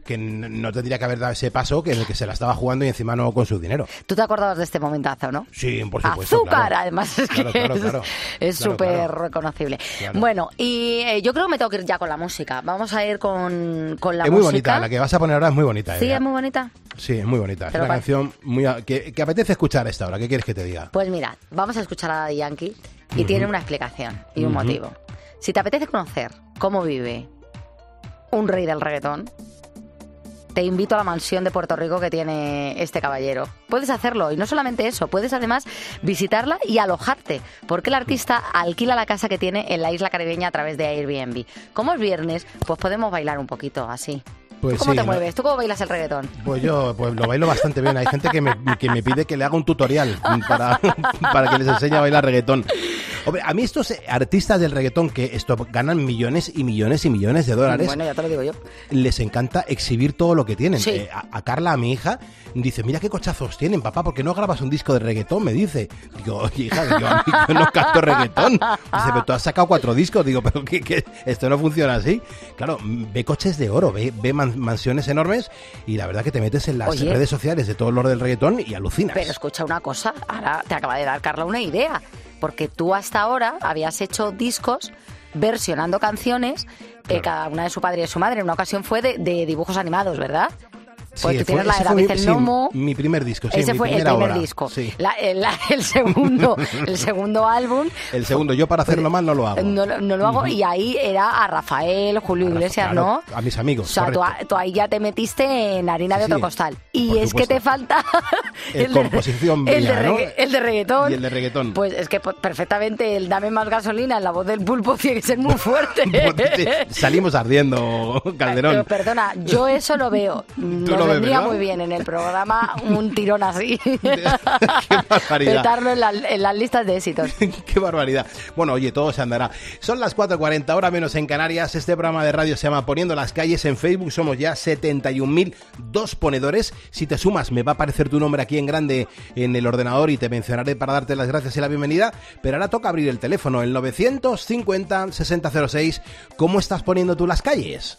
no tendría que haber dado ese paso, que en el que se la estaba jugando y encima no con su dinero. Tú te acordabas de este momentazo, ¿no? Sí, por supuesto. Azúcar, claro. además, es Claro, que claro. es Claro, súper claro. reconocible. Claro. Bueno, y yo creo que me tengo que ir ya con la música. Vamos a ir con la música. Es muy bonita, la que vas a poner ahora es muy bonita. Sí, Bea. es muy bonita. Sí, es muy bonita. Es Pero una para- canción muy que apetece escuchar a esta hora. ¿Qué quieres que te diga? Pues mira, vamos a escuchar a Daddy Yankee y tiene una explicación y un motivo. Si te apetece conocer cómo vive un rey del reggaetón, te invito a la mansión de Puerto Rico que tiene este caballero. Puedes hacerlo y no solamente eso, puedes además visitarla y alojarte, porque el artista alquila la casa que tiene en la isla caribeña a través de Airbnb. Como es viernes, pues podemos bailar un poquito así. Pues ¿Cómo sí, te ¿no? mueves? ¿Tú cómo bailas el reggaetón? Pues yo lo bailo bastante bien. Hay gente que me pide que le haga un tutorial para que les enseñe a bailar reggaetón. Hombre, a mí estos artistas del reggaetón que ganan millones y millones y millones de dólares, Bueno, ya te lo digo yo. les encanta exhibir todo lo que tienen. Sí. A Carla, a mi hija, dice, mira qué cochazos tienen, papá, ¿por qué no grabas un disco de reggaetón? Me dice. Digo, oye, hija, yo no canto reggaetón. Dice, pero tú has sacado 4 discos. Digo, pero ¿qué? Esto no funciona así. Claro, ve coches de oro, ve mansiones enormes y la verdad que te metes en las Oye. redes sociales de todo el lore del reggaetón y alucinas. Pero escucha una cosa, ahora te acaba de dar Carla una idea, porque tú hasta ahora habías hecho discos versionando canciones, cada una de su padre y de su madre. En una ocasión fue de dibujos animados, ¿verdad? Pues tú tienes la de ese fue David el Nomo. mi primer disco, sí, Ese mi fue el primera primer obra. disco. Sí. El segundo álbum. El segundo, yo para hacerlo mal no lo hago. No lo hago, y ahí era a Rafael, Julio Iglesias, Claro, ¿no? a mis amigos, O sea, tú ahí ya te metiste en harina de otro costal. Y por es supuesto. que te falta composición el mía, ¿no? el de reggaetón. Y el de reggaetón. Pues es que perfectamente el Dame más gasolina en la voz del Pulpo tiene que ser muy fuerte. Salimos ardiendo, Calderón. Pero perdona, yo eso lo veo. Nos lo ves, vendría ¿verdad? muy bien en el programa un tirón así. barbaridad. Petarlo en las listas de éxitos. Qué barbaridad. Bueno, oye, todo se andará. Son las 4:40, hora menos en Canarias. Este programa de radio se llama Poniendo las calles. En Facebook somos ya 71.002 ponedores. Si te sumas, me va a aparecer tu nombre aquí en grande en el ordenador y te mencionaré para darte las gracias y la bienvenida. Pero ahora toca abrir el teléfono, el 950-6006. ¿Cómo estás poniendo tú las calles?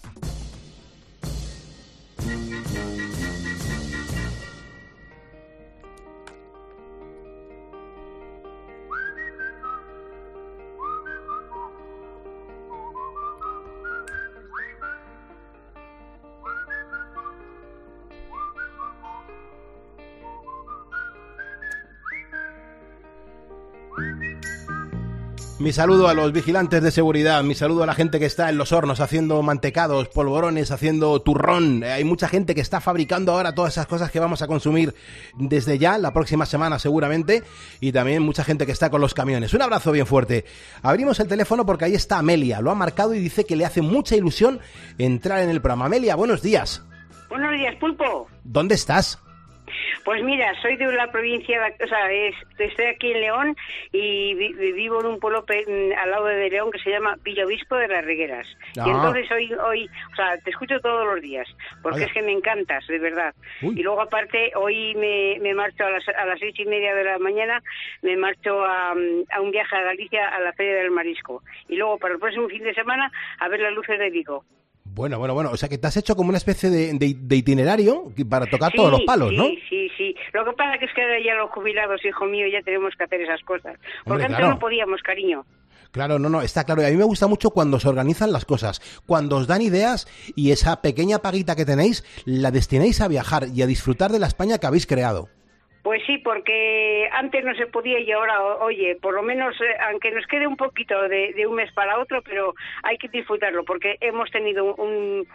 Mi saludo a los vigilantes de seguridad, mi saludo a la gente que está en los hornos haciendo mantecados, polvorones, haciendo turrón. Hay mucha gente que está fabricando ahora todas esas cosas que vamos a consumir desde ya, la próxima semana seguramente, y también mucha gente que está con los camiones. Un abrazo bien fuerte. Abrimos el teléfono porque ahí está Amelia, lo ha marcado y dice que le hace mucha ilusión entrar en el programa. Amelia, buenos días. Buenos días, Pulpo. ¿Dónde estás? Pues mira, soy de la provincia, o sea, estoy aquí en León y vivo en un pueblo al lado de León que se llama Villavicioso de las Regueras. Ah. Y entonces hoy, o sea, te escucho todos los días, porque Vaya. es que me encantas, de verdad. Uy. Y luego aparte, hoy me marcho a las 6:30 de la mañana, me marcho a un viaje a Galicia a la Feria del Marisco. Y luego para el próximo fin de semana a ver las luces de Vigo. Bueno, o sea que te has hecho como una especie de itinerario para tocar todos los palos, ¿no? Sí. Lo que pasa que es que ahora ya los jubilados, hijo mío, ya tenemos que hacer esas cosas. Porque Hombre, antes claro. no podíamos, cariño. Claro, no, está claro. Y a mí me gusta mucho cuando se organizan las cosas, cuando os dan ideas y esa pequeña paguita que tenéis la destináis a viajar y a disfrutar de la España que habéis creado. Pues sí, porque antes no se podía y ahora, oye, por lo menos, aunque nos quede un poquito de un mes para otro, pero hay que disfrutarlo, porque hemos tenido con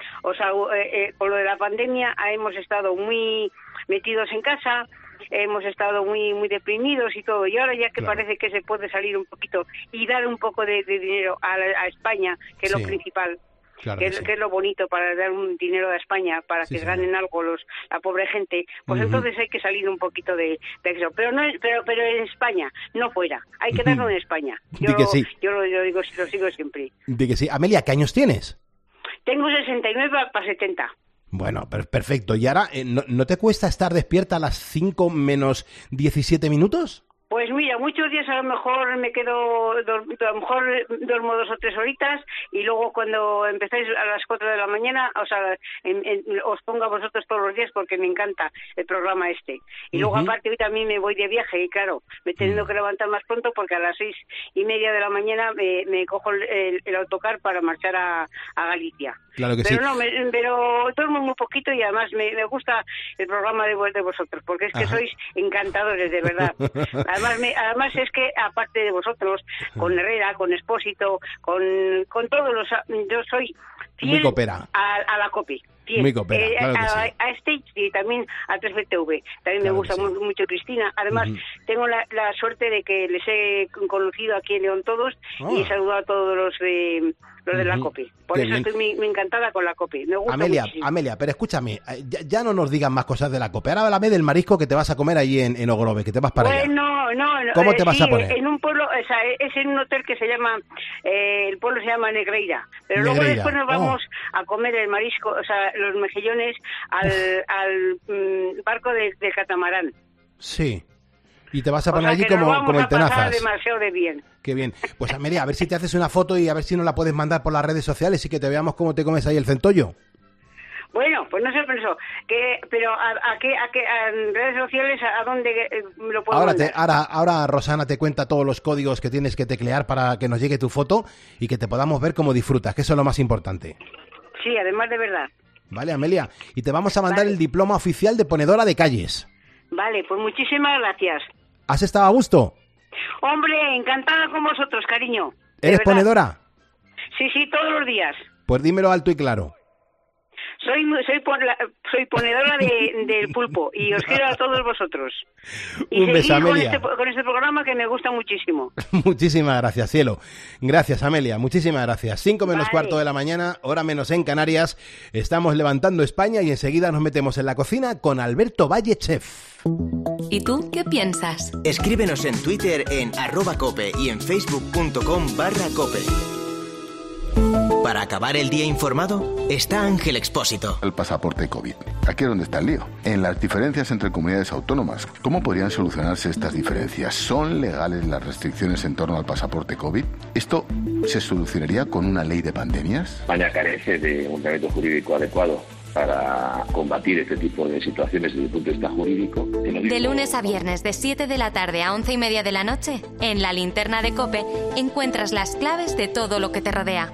lo de la pandemia hemos estado muy metidos en casa, hemos estado muy deprimidos y todo, y ahora ya que parece que se puede salir un poquito y dar un poco de dinero a España, que es lo principal. Claro que que sí. es lo bonito para dar un dinero a España, para que ganen algo la pobre gente, pues entonces hay que salir un poquito de eso. Pero en España, no fuera. Hay que darlo en España. Di que sí. Yo lo digo, lo sigo siempre. De que sí. Amelia, ¿qué años tienes? Tengo 69 para 70. Bueno, perfecto. ¿Y ahora no te cuesta estar despierta a las 5 menos 17 minutos? Pues mira, muchos días a lo mejor me quedo, a lo mejor duermo 2 o 3 horitas y luego cuando empezáis a las 4 de la mañana, o sea, os pongo a vosotros todos los días porque me encanta el programa este. Y luego aparte hoy también me voy de viaje y claro, me he tenido que levantar más pronto porque a las 6:30 de la mañana me cojo el autocar para marchar a Galicia. Claro que pero sí. pero duermo muy poquito y además me gusta el programa de vosotros porque es que sois encantadores, de verdad. Además es que aparte de vosotros, con Herrera, con Expósito, con todos los... Yo soy fiel Muy copera. a la COPE. Fiel. Muy copera, claro que sí. A Stage y también a 3BTV. También me gusta mucho Cristina. Además, tengo la suerte de que les he conocido aquí en León todos y he saludado a todos los de la COPE. Por Qué eso bien. estoy muy encantada con la COPE. Me gusta muchísimo. Amelia, pero escúchame, ya no nos digas más cosas de la COPE. Ahora háblame del marisco que te vas a comer ahí en Ogrove, que te vas para allá. No. ¿Cómo te vas sí, a poner? En un pueblo, o sea, es en un hotel que se llama, el pueblo se llama Negreira. Pero luego Negreira. después nos vamos a comer el marisco, o sea, los mejillones al barco de catamarán. Sí. Y te vas a O poner sea, allí que nos como vamos el a pasar tenazas. demasiado de bien. Qué bien. Pues Amelia, a ver si te haces una foto y a ver si nos la puedes mandar por las redes sociales y que te veamos cómo te comes ahí el centollo. Bueno, pues no sé, pero en redes sociales, ¿a dónde lo puedo mandar? Ahora Rosana te cuenta todos los códigos que tienes que teclear para que nos llegue tu foto y que te podamos ver cómo disfrutas, que eso es lo más importante. Sí, además de verdad. Vale, Amelia. Y te vamos a mandar el diploma oficial de ponedora de calles. Vale, pues muchísimas gracias. ¿Has estado a gusto? Hombre, encantada con vosotros, cariño. De ¿Eres verdad. ponedora? Sí, todos los días. Pues dímelo alto y claro. Soy ponedora del pulpo y os quiero a todos vosotros. Y Un beso, seguid Amelia. con este programa que me gusta muchísimo. Muchísimas gracias, cielo. Gracias, Amelia. Muchísimas gracias. 5 menos cuarto de la mañana, hora menos en Canarias. Estamos levantando España y enseguida nos metemos en la cocina con Alberto Valle, chef. ¿Y tú qué piensas? Escríbenos en Twitter en @cope y en facebook.com/cope. Para acabar el día informado, está Ángel Expósito. El pasaporte COVID. Aquí es donde está el lío. En las diferencias entre comunidades autónomas. ¿Cómo podrían solucionarse estas diferencias? ¿Son legales las restricciones en torno al pasaporte COVID? ¿Esto se solucionaría con una ley de pandemias? España carece de un ordenamiento jurídico adecuado para combatir este tipo de situaciones desde el punto de vista jurídico. De lunes a viernes, de 7 de la tarde a 11:30 de la noche, en la linterna de COPE, encuentras las claves de todo lo que te rodea.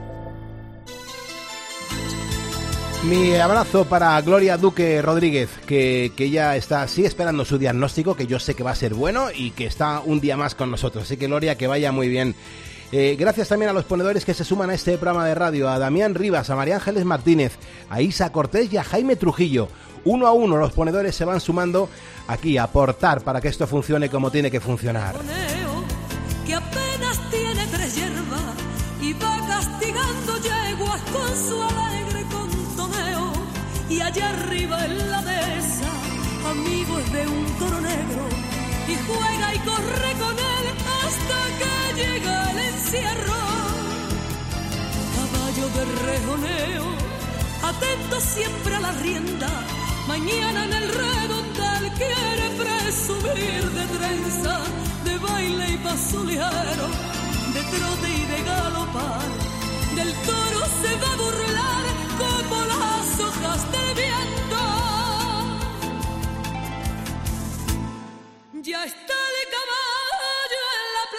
Mi abrazo para Gloria Duque Rodríguez, que ella está así esperando su diagnóstico, que yo sé que va a ser bueno y que está un día más con nosotros. Así que Gloria, que vaya muy bien. Gracias también a los ponedores que se suman a este programa de radio, a Damián Rivas, a María Ángeles Martínez, a Isa Cortés y a Jaime Trujillo. Uno a uno los ponedores se van sumando aquí a aportar para que esto funcione como tiene que funcionar. Que apenas tiene 3 hierbas y va castigando yeguas con su alegre contoneo. Y allá arriba en la mesa, amigos de un toro negro, y juega y corre con él hasta que llega el encierro. Caballo de rejoneo, atento siempre a la rienda, mañana en el redondel quiere presumir de trenza, de baile y paso ligero, de trote y de galopar. Del toro se va a burlar como las hojas del viento. Ya está el caballo en la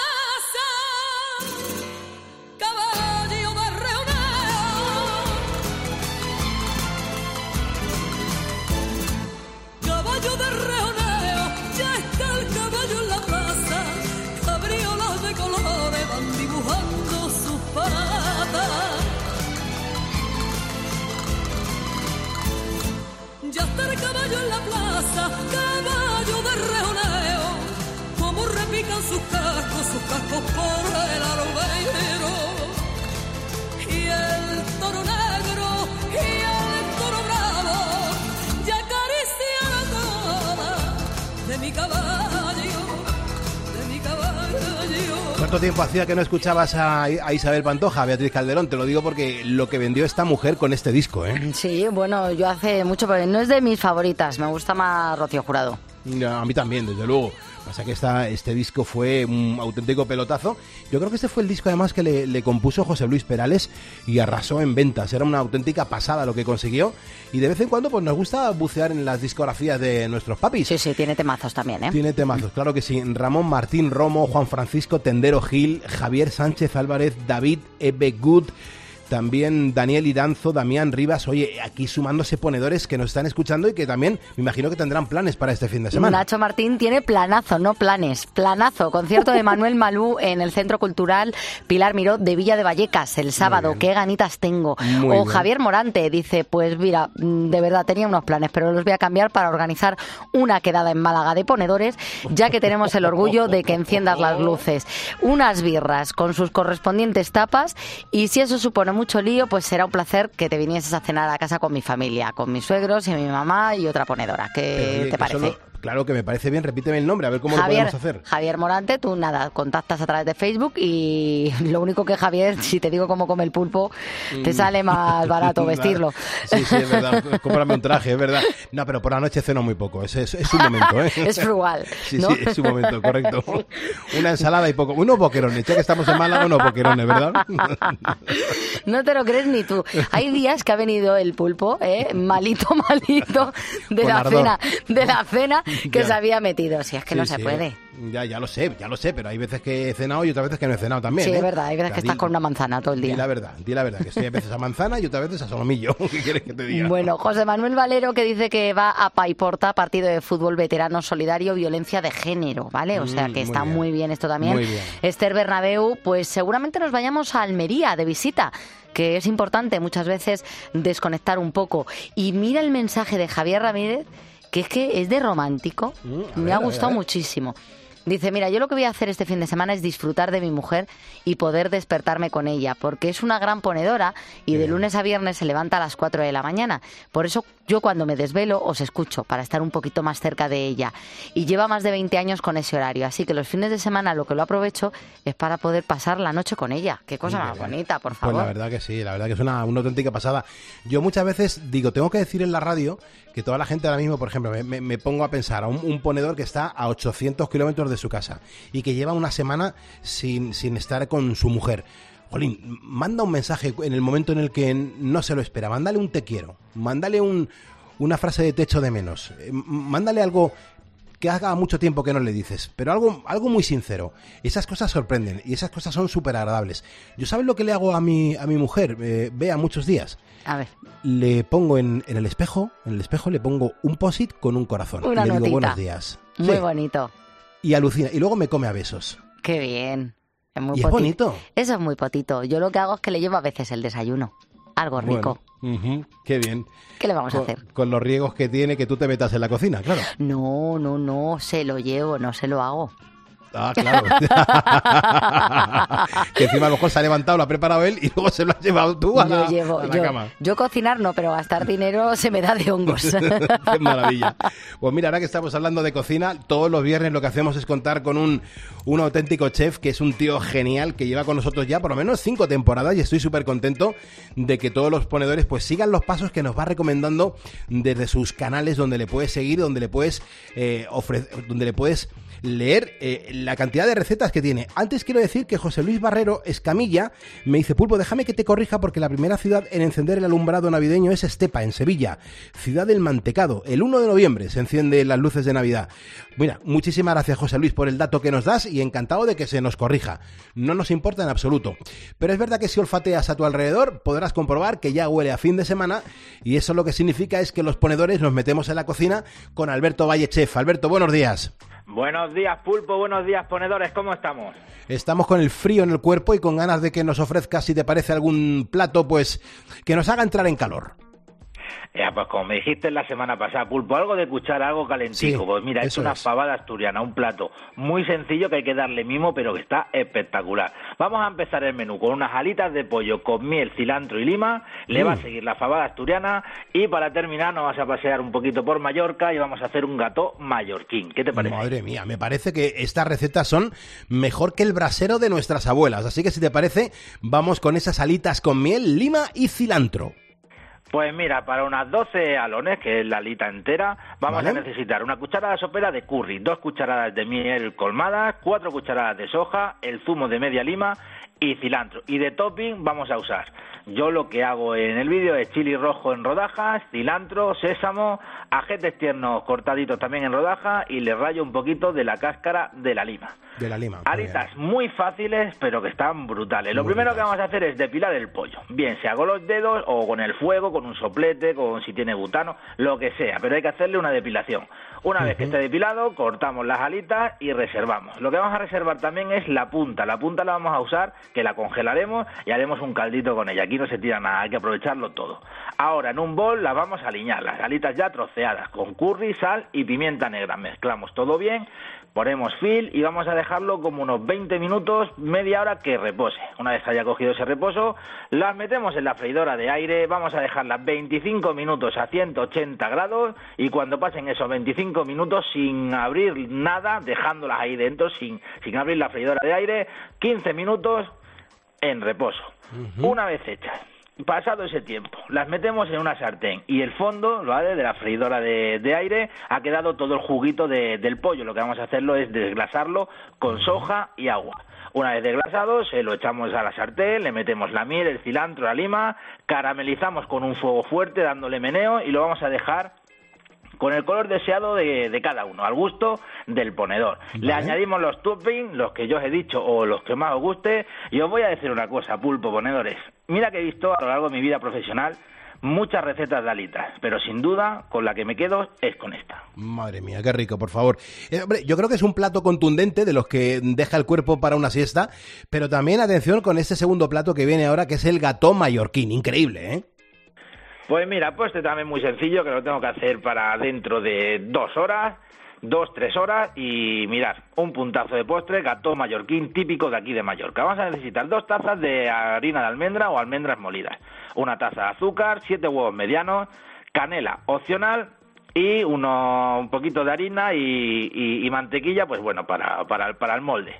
plaza, caballo de reoneo, caballo de reoneo, ya está el caballo en la plaza, cabriolas de colores van dibujando sus paradas. Ya está el caballo en la plaza, caballo de rejoneo, como repican sus cascos por el albero. Y el toro negro y el toro bravo ya acarician la cola de mi caballo, de mi caballo. ¿Cuánto tiempo hacía que no escuchabas a Isabel Pantoja, a Beatriz Calderón? Te lo digo porque lo que vendió esta mujer con este disco, ¿eh? Sí, bueno, yo hace mucho, pero no es de mis favoritas, me gusta más Rocío Jurado. A mí también, desde luego. Pasa que este disco fue un auténtico pelotazo. Yo creo que este fue el disco además que le compuso José Luis Perales y arrasó en ventas. Era una auténtica pasada lo que consiguió. Y de vez en cuando pues nos gusta bucear en las discografías de nuestros papis. Sí, tiene temazos también, ¿eh? Tiene temazos, claro que sí. Ramón Martín Romo, Juan Francisco Tendero Gil, Javier Sánchez Álvarez, David Ebegut, también Daniel Iranzo, Damián Rivas. Oye, aquí sumándose ponedores que nos están escuchando y que también me imagino que tendrán planes para este fin de semana. Nacho Martín tiene planazo, no planes, planazo. Concierto de Manuel Malú en el Centro Cultural Pilar Miró de Villa de Vallecas el sábado. Qué ganitas tengo. Muy o bien. Javier Morante dice, pues mira, de verdad tenía unos planes, pero los voy a cambiar para organizar una quedada en Málaga de ponedores, ya que tenemos el orgullo de que enciendas las luces. Unas birras con sus correspondientes tapas, y si eso supone mucho lío, pues será un placer que te vinieses a cenar a casa con mi familia, con mis suegros y mi mamá y otra ponedora. ¿Qué te parece? Claro que me parece bien, repíteme el nombre, a ver cómo lo podemos hacer. Javier Morante, tú nada, contactas a través de Facebook y lo único que Javier, si te digo cómo come el pulpo, te sale más barato vestirlo. Sí, es verdad, cómprame un traje, es verdad. No, pero por la noche ceno muy poco, es un momento, ¿eh? Es frugal, Sí, ¿no? sí, es un momento, correcto. Una ensalada y poco. Unos boquerones, ya que estamos en Málaga, unos boquerones, ¿verdad? No te lo crees ni tú. Hay días que ha venido el pulpo, malito, de Con la ardor. cena, que se había metido. Si es que no se puede. Ya lo sé, pero hay veces que he cenado y otras veces que no he cenado también. Sí, es verdad, hay veces que estás con una manzana todo el día. Di la verdad, que estoy a veces a manzana y otras veces a solomillo. ¿Qué quieres que te diga? Bueno, José Manuel Valero, que dice que va a Paiporta, partido de fútbol veterano solidario, violencia de género, ¿vale? O sea que está muy bien esto también. Muy bien. Esther Bernabeu, pues seguramente nos vayamos a Almería de visita, que es importante muchas veces desconectar un poco. Y mira el mensaje de Javier Ramírez, que es de romántico. Me ha gustado muchísimo. Dice, mira, yo lo que voy a hacer este fin de semana es disfrutar de mi mujer y poder despertarme con ella, porque es una gran ponedora y de lunes a viernes se levanta a las 4 de la mañana. Por eso yo cuando me desvelo os escucho, para estar un poquito más cerca de ella. Y lleva más de 20 años con ese horario, así que los fines de semana lo que lo aprovecho es para poder pasar la noche con ella. Qué cosa más bonita, por favor. Pues la verdad que sí, la verdad que es una auténtica pasada. Yo muchas veces digo, tengo que decir en la radio que toda la gente ahora mismo, por ejemplo, me pongo a pensar a un ponedor que está a 800 kilómetros de su casa y que lleva una semana sin estar con su mujer. Jolín, manda un mensaje en el momento en el que no se lo espera, mándale un te quiero, mándale una frase de te echo de menos, mándale algo que haga mucho tiempo que no le dices, pero algo muy sincero. Esas cosas sorprenden y esas cosas son súper agradables. ¿Yo sabes lo que le hago a mi mujer? Vea, muchos días. A ver. Le pongo en el espejo le pongo un post-it con un corazón. Una y le notita. digo buenos días. Muy Sí. bonito. Y alucina. Y luego me come a besos. Qué bien. Es muy Y es bonito. Eso es muy potito. Yo lo que hago es que le llevo a veces el desayuno. Algo rico. Bueno, qué bien. ¿Qué le vamos a hacer? Con los riegos que tiene que tú te metas en la cocina, claro. No, se lo llevo, no se lo hago. Ah, claro. Que encima a lo mejor se ha levantado, lo ha preparado él y luego se lo has llevado tú a la cama. Yo cocinar no, pero gastar dinero se me da de hongos. Qué maravilla. Pues mira, ahora que estamos hablando de cocina, todos los viernes lo que hacemos es contar con un auténtico chef, que es un tío genial, que lleva con nosotros ya por lo menos 5 temporadas y estoy súper contento de que todos los ponedores pues sigan los pasos que nos va recomendando desde sus canales, donde le puedes seguir, donde le puedes donde le puedes leer la cantidad de recetas que tiene. Antes quiero decir que José Luis Barrero Escamilla me dice, Pulpo, déjame que te corrija porque la primera ciudad en encender el alumbrado navideño es Estepa, en Sevilla, ciudad del mantecado. El 1 de noviembre se encienden las luces de Navidad. Mira, muchísimas gracias, José Luis, por el dato que nos das y encantado de que se nos corrija. No nos importa en absoluto. Pero es verdad que si olfateas a tu alrededor podrás comprobar que ya huele a fin de semana y eso lo que significa es que los ponedores nos metemos en la cocina con Alberto Valle, chef. Alberto, buenos días. Buenos días, Pulpo, buenos días, ponedores, ¿cómo estamos? Estamos con el frío en el cuerpo y con ganas de que nos ofrezcas, si te parece, algún plato, pues, que nos haga entrar en calor. Ya, pues como me dijiste la semana pasada, Pulpo, algo de cuchara, algo calentico. Sí, pues mira, es una fabada asturiana, un plato muy sencillo que hay que darle mimo, pero que está espectacular. Vamos a empezar el menú con unas alitas de pollo con miel, cilantro y lima. Le va a seguir la fabada asturiana y para terminar nos vamos a pasear un poquito por Mallorca y vamos a hacer un gató mallorquín. ¿Qué te parece? Madre mía, me parece que estas recetas son mejor que el brasero de nuestras abuelas. Así que si te parece, vamos con esas alitas con miel, lima y cilantro. Pues mira, para unas 12 alones, que es la alita entera, vamos a necesitar una cucharada sopera de curry, 2 cucharadas de miel colmada, 4 cucharadas de soja, el zumo de media lima y cilantro. Y de topping vamos a usar, yo lo que hago en el vídeo es chili rojo en rodajas, cilantro, sésamo, ajetes tiernos cortaditos también en rodajas y le rayo un poquito de la cáscara de la lima. De la lima. Alitas muy fáciles, pero que están brutales. Lo primero que vamos a hacer es depilar el pollo. Bien sea con los dedos o con el fuego, con un soplete, con si tiene butano, lo que sea. Pero hay que hacerle una depilación. Una vez que esté depilado, cortamos las alitas y reservamos. Lo que vamos a reservar también es la punta. La punta la vamos a usar, que la congelaremos y haremos un caldito con ella. Aquí no se tira nada, hay que aprovecharlo todo. Ahora, en un bol las vamos a aliñar. Las alitas ya troceadas, con curry, sal y pimienta negra. Mezclamos todo bien. Ponemos fil y vamos a dejarlo como unos 20 minutos, media hora que repose. Una vez haya cogido ese reposo, las metemos en la freidora de aire, vamos a dejarlas 25 minutos a 180 grados y cuando pasen esos 25 minutos sin abrir nada, dejándolas ahí dentro sin abrir la freidora de aire, 15 minutos en reposo. Una vez hechas, pasado ese tiempo, las metemos en una sartén y el fondo, ¿vale?, de la freidora de aire ha quedado todo el juguito del pollo. Lo que vamos a hacerlo es desglasarlo con soja y agua. Una vez desglasado, se lo echamos a la sartén, le metemos la miel, el cilantro, la lima, caramelizamos con un fuego fuerte dándole meneo y lo vamos a dejar con el color deseado de cada uno, al gusto del ponedor. Le añadimos los toppings, los que yo os he dicho o los que más os guste, y os voy a decir una cosa, pulpo ponedores. Mira que he visto a lo largo de mi vida profesional muchas recetas de alitas, pero sin duda con la que me quedo es con esta. Madre mía, qué rico, por favor. Hombre, yo creo que es un plato contundente de los que deja el cuerpo para una siesta, pero también atención con este segundo plato que viene ahora, que es el gató mallorquín. Increíble, ¿eh? Pues mira, pues este también muy sencillo, que lo tengo que hacer para dentro de 2 horas, 2-3 horas, y mirad, un puntazo de postre, gató mallorquín típico de aquí de Mallorca. Vamos a necesitar 2 tazas de harina de almendra o almendras molidas, 1 taza de azúcar, 7 huevos medianos, canela opcional y un poquito de harina y mantequilla, pues bueno, para el molde.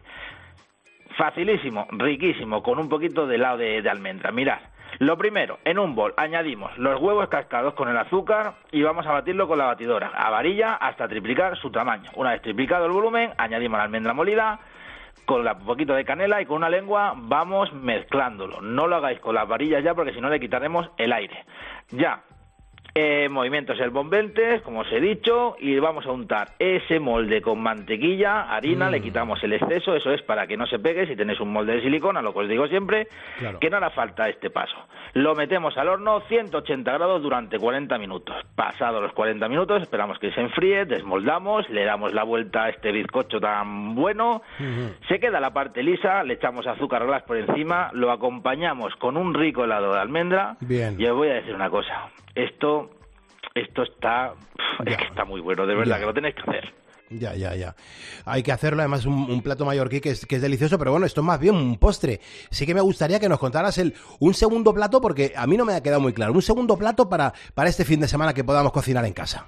Facilísimo, riquísimo, con un poquito de helado de almendra. Mirad, lo primero, en un bol añadimos los huevos cascados con el azúcar y vamos a batirlo con la batidora a varilla hasta triplicar su tamaño. Una vez triplicado el volumen, añadimos la almendra molida con un poquito de canela y con una lengua vamos mezclándolo. No lo hagáis con las varillas ya, porque si no le quitaremos el aire. Ya. Movimientos envolventes, como os he dicho, y vamos a untar ese molde con mantequilla, harina, le quitamos el exceso, eso es para que no se pegue. Si tenéis un molde de silicona, lo que os digo siempre, claro, que no hará falta este paso. Lo metemos al horno 180 grados durante 40 minutos. Pasados los 40 minutos, esperamos que se enfríe, desmoldamos, le damos la vuelta a este bizcocho tan bueno, se queda la parte lisa, le echamos azúcar glass por encima, lo acompañamos con un rico helado de almendra. Bien. Y os voy a decir una cosa, esto está, es que está muy bueno, de verdad, que lo tenéis que hacer. Ya. Hay que hacerlo, además un plato mallorquí que es delicioso, pero bueno, esto es más bien un postre. Sí que me gustaría que nos contaras un segundo plato, porque a mí no me ha quedado muy claro. Un segundo plato para este fin de semana que podamos cocinar en casa.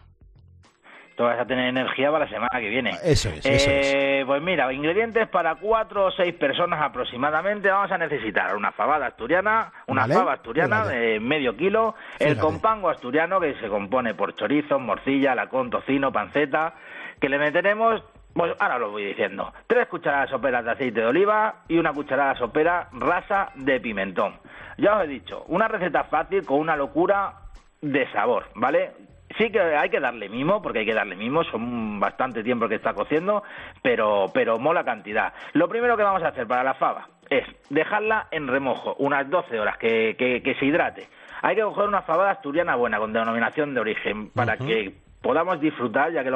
Tú vas a tener energía para la semana que viene. Eso es. Pues mira, ingredientes para 4 o 6 personas aproximadamente. Vamos a necesitar una fabada asturiana, fava asturiana de medio kilo, el compango asturiano, que se compone por chorizo, morcilla, lacón, tocino, panceta, que le meteremos, pues ahora lo voy diciendo, 3 cucharadas soperas de aceite de oliva y 1 cucharada sopera rasa de pimentón. Ya os he dicho, una receta fácil con una locura de sabor, ¿vale? Sí que hay que darle mimo, porque hay que darle mimo, son bastante tiempo que está cociendo, pero mola cantidad. Lo primero que vamos a hacer para la fava es dejarla en remojo unas 12 horas, que se hidrate. Hay que coger una fabada asturiana buena, con denominación de origen, para que podamos disfrutar, ya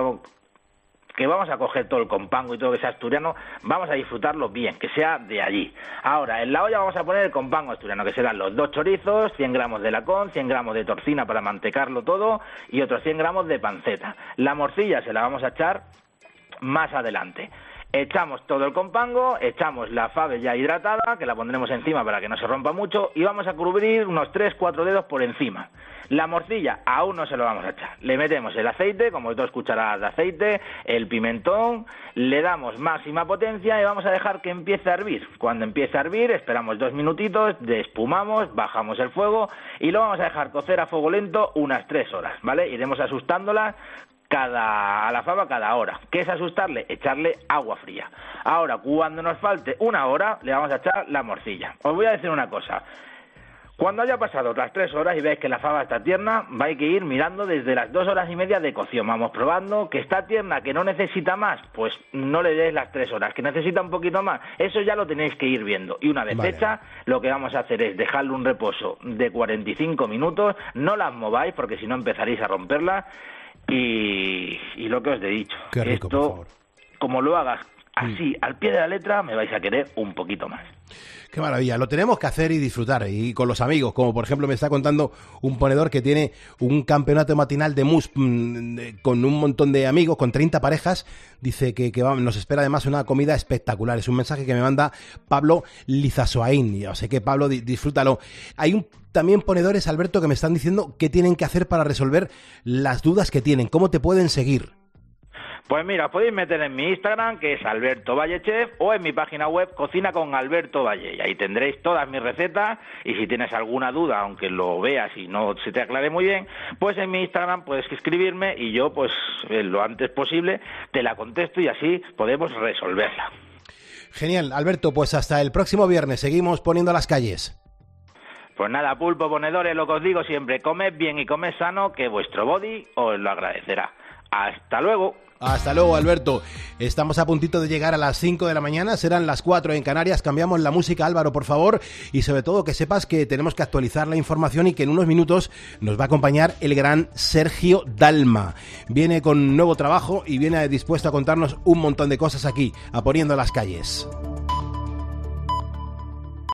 que vamos a coger todo el compango y todo que sea asturiano, vamos a disfrutarlo bien, que sea de allí. Ahora, en la olla vamos a poner el compango asturiano, que serán los 2 chorizos, 100 gramos de lacón, 100 gramos de torcina para mantecarlo todo y otros 100 gramos de panceta. La morcilla se la vamos a echar más adelante. Echamos todo el compango, echamos la fave ya hidratada, que la pondremos encima para que no se rompa mucho, y vamos a cubrir unos 3-4 dedos por encima. La morcilla aún no se lo vamos a echar. Le metemos el aceite, como 2 cucharadas de aceite, el pimentón, le damos máxima potencia y vamos a dejar que empiece a hervir. Cuando empiece a hervir, esperamos 2 minutitos, despumamos, bajamos el fuego y lo vamos a dejar cocer a fuego lento unas 3 horas, ¿vale? Iremos asustándola a la fava cada hora. ¿Qué es asustarle? Echarle agua fría. Ahora, cuando nos falte 1 hora, le vamos a echar la morcilla. Os voy a decir una cosa. Cuando haya pasado las 3 horas y veis que la fava está tierna, vais a ir mirando desde las 2 horas y media de cocción. Vamos probando que está tierna, que no necesita más, pues no le des las 3 horas, que necesita un poquito más. Eso ya lo tenéis que ir viendo. Y una vez hecha, lo que vamos a hacer es dejarle un reposo de 45 minutos. No las mováis, porque si no empezaréis a romperlas. Y lo que os he dicho, qué rico, esto, por favor, como lo hagas así, al pie de la letra, me vais a querer un poquito más. Qué maravilla, lo tenemos que hacer y disfrutar, y con los amigos, como por ejemplo me está contando un ponedor que tiene un campeonato matinal de mus con un montón de amigos, con 30 parejas, dice que nos espera además una comida espectacular. Es un mensaje que me manda Pablo Lizasoaín, ya sé que Pablo, disfrútalo. Hay también ponedores, Alberto, que me están diciendo qué tienen que hacer para resolver las dudas que tienen, cómo te pueden seguir. Pues mira, os podéis meter en mi Instagram, que es Alberto Valle Chef, o en mi página web, Cocina con Alberto Valle, y ahí tendréis todas mis recetas, y si tienes alguna duda, aunque lo veas y no se te aclare muy bien, pues en mi Instagram puedes escribirme y yo, pues lo antes posible, te la contesto y así podemos resolverla. Genial, Alberto, pues hasta el próximo viernes, seguimos poniendo las calles. Pues nada, pulpo ponedores, lo que os digo siempre, comed bien y comed sano, que vuestro body os lo agradecerá. Hasta luego. Hasta luego, Alberto. Estamos a puntito de llegar a las 5 de la mañana, serán las 4 en Canarias. Cambiamos la música, Álvaro, por favor, y sobre todo que sepas que tenemos que actualizar la información y que en unos minutos nos va a acompañar el gran Sergio Dalma. Viene con nuevo trabajo y viene dispuesto a contarnos un montón de cosas aquí, a Poniendo las Calles.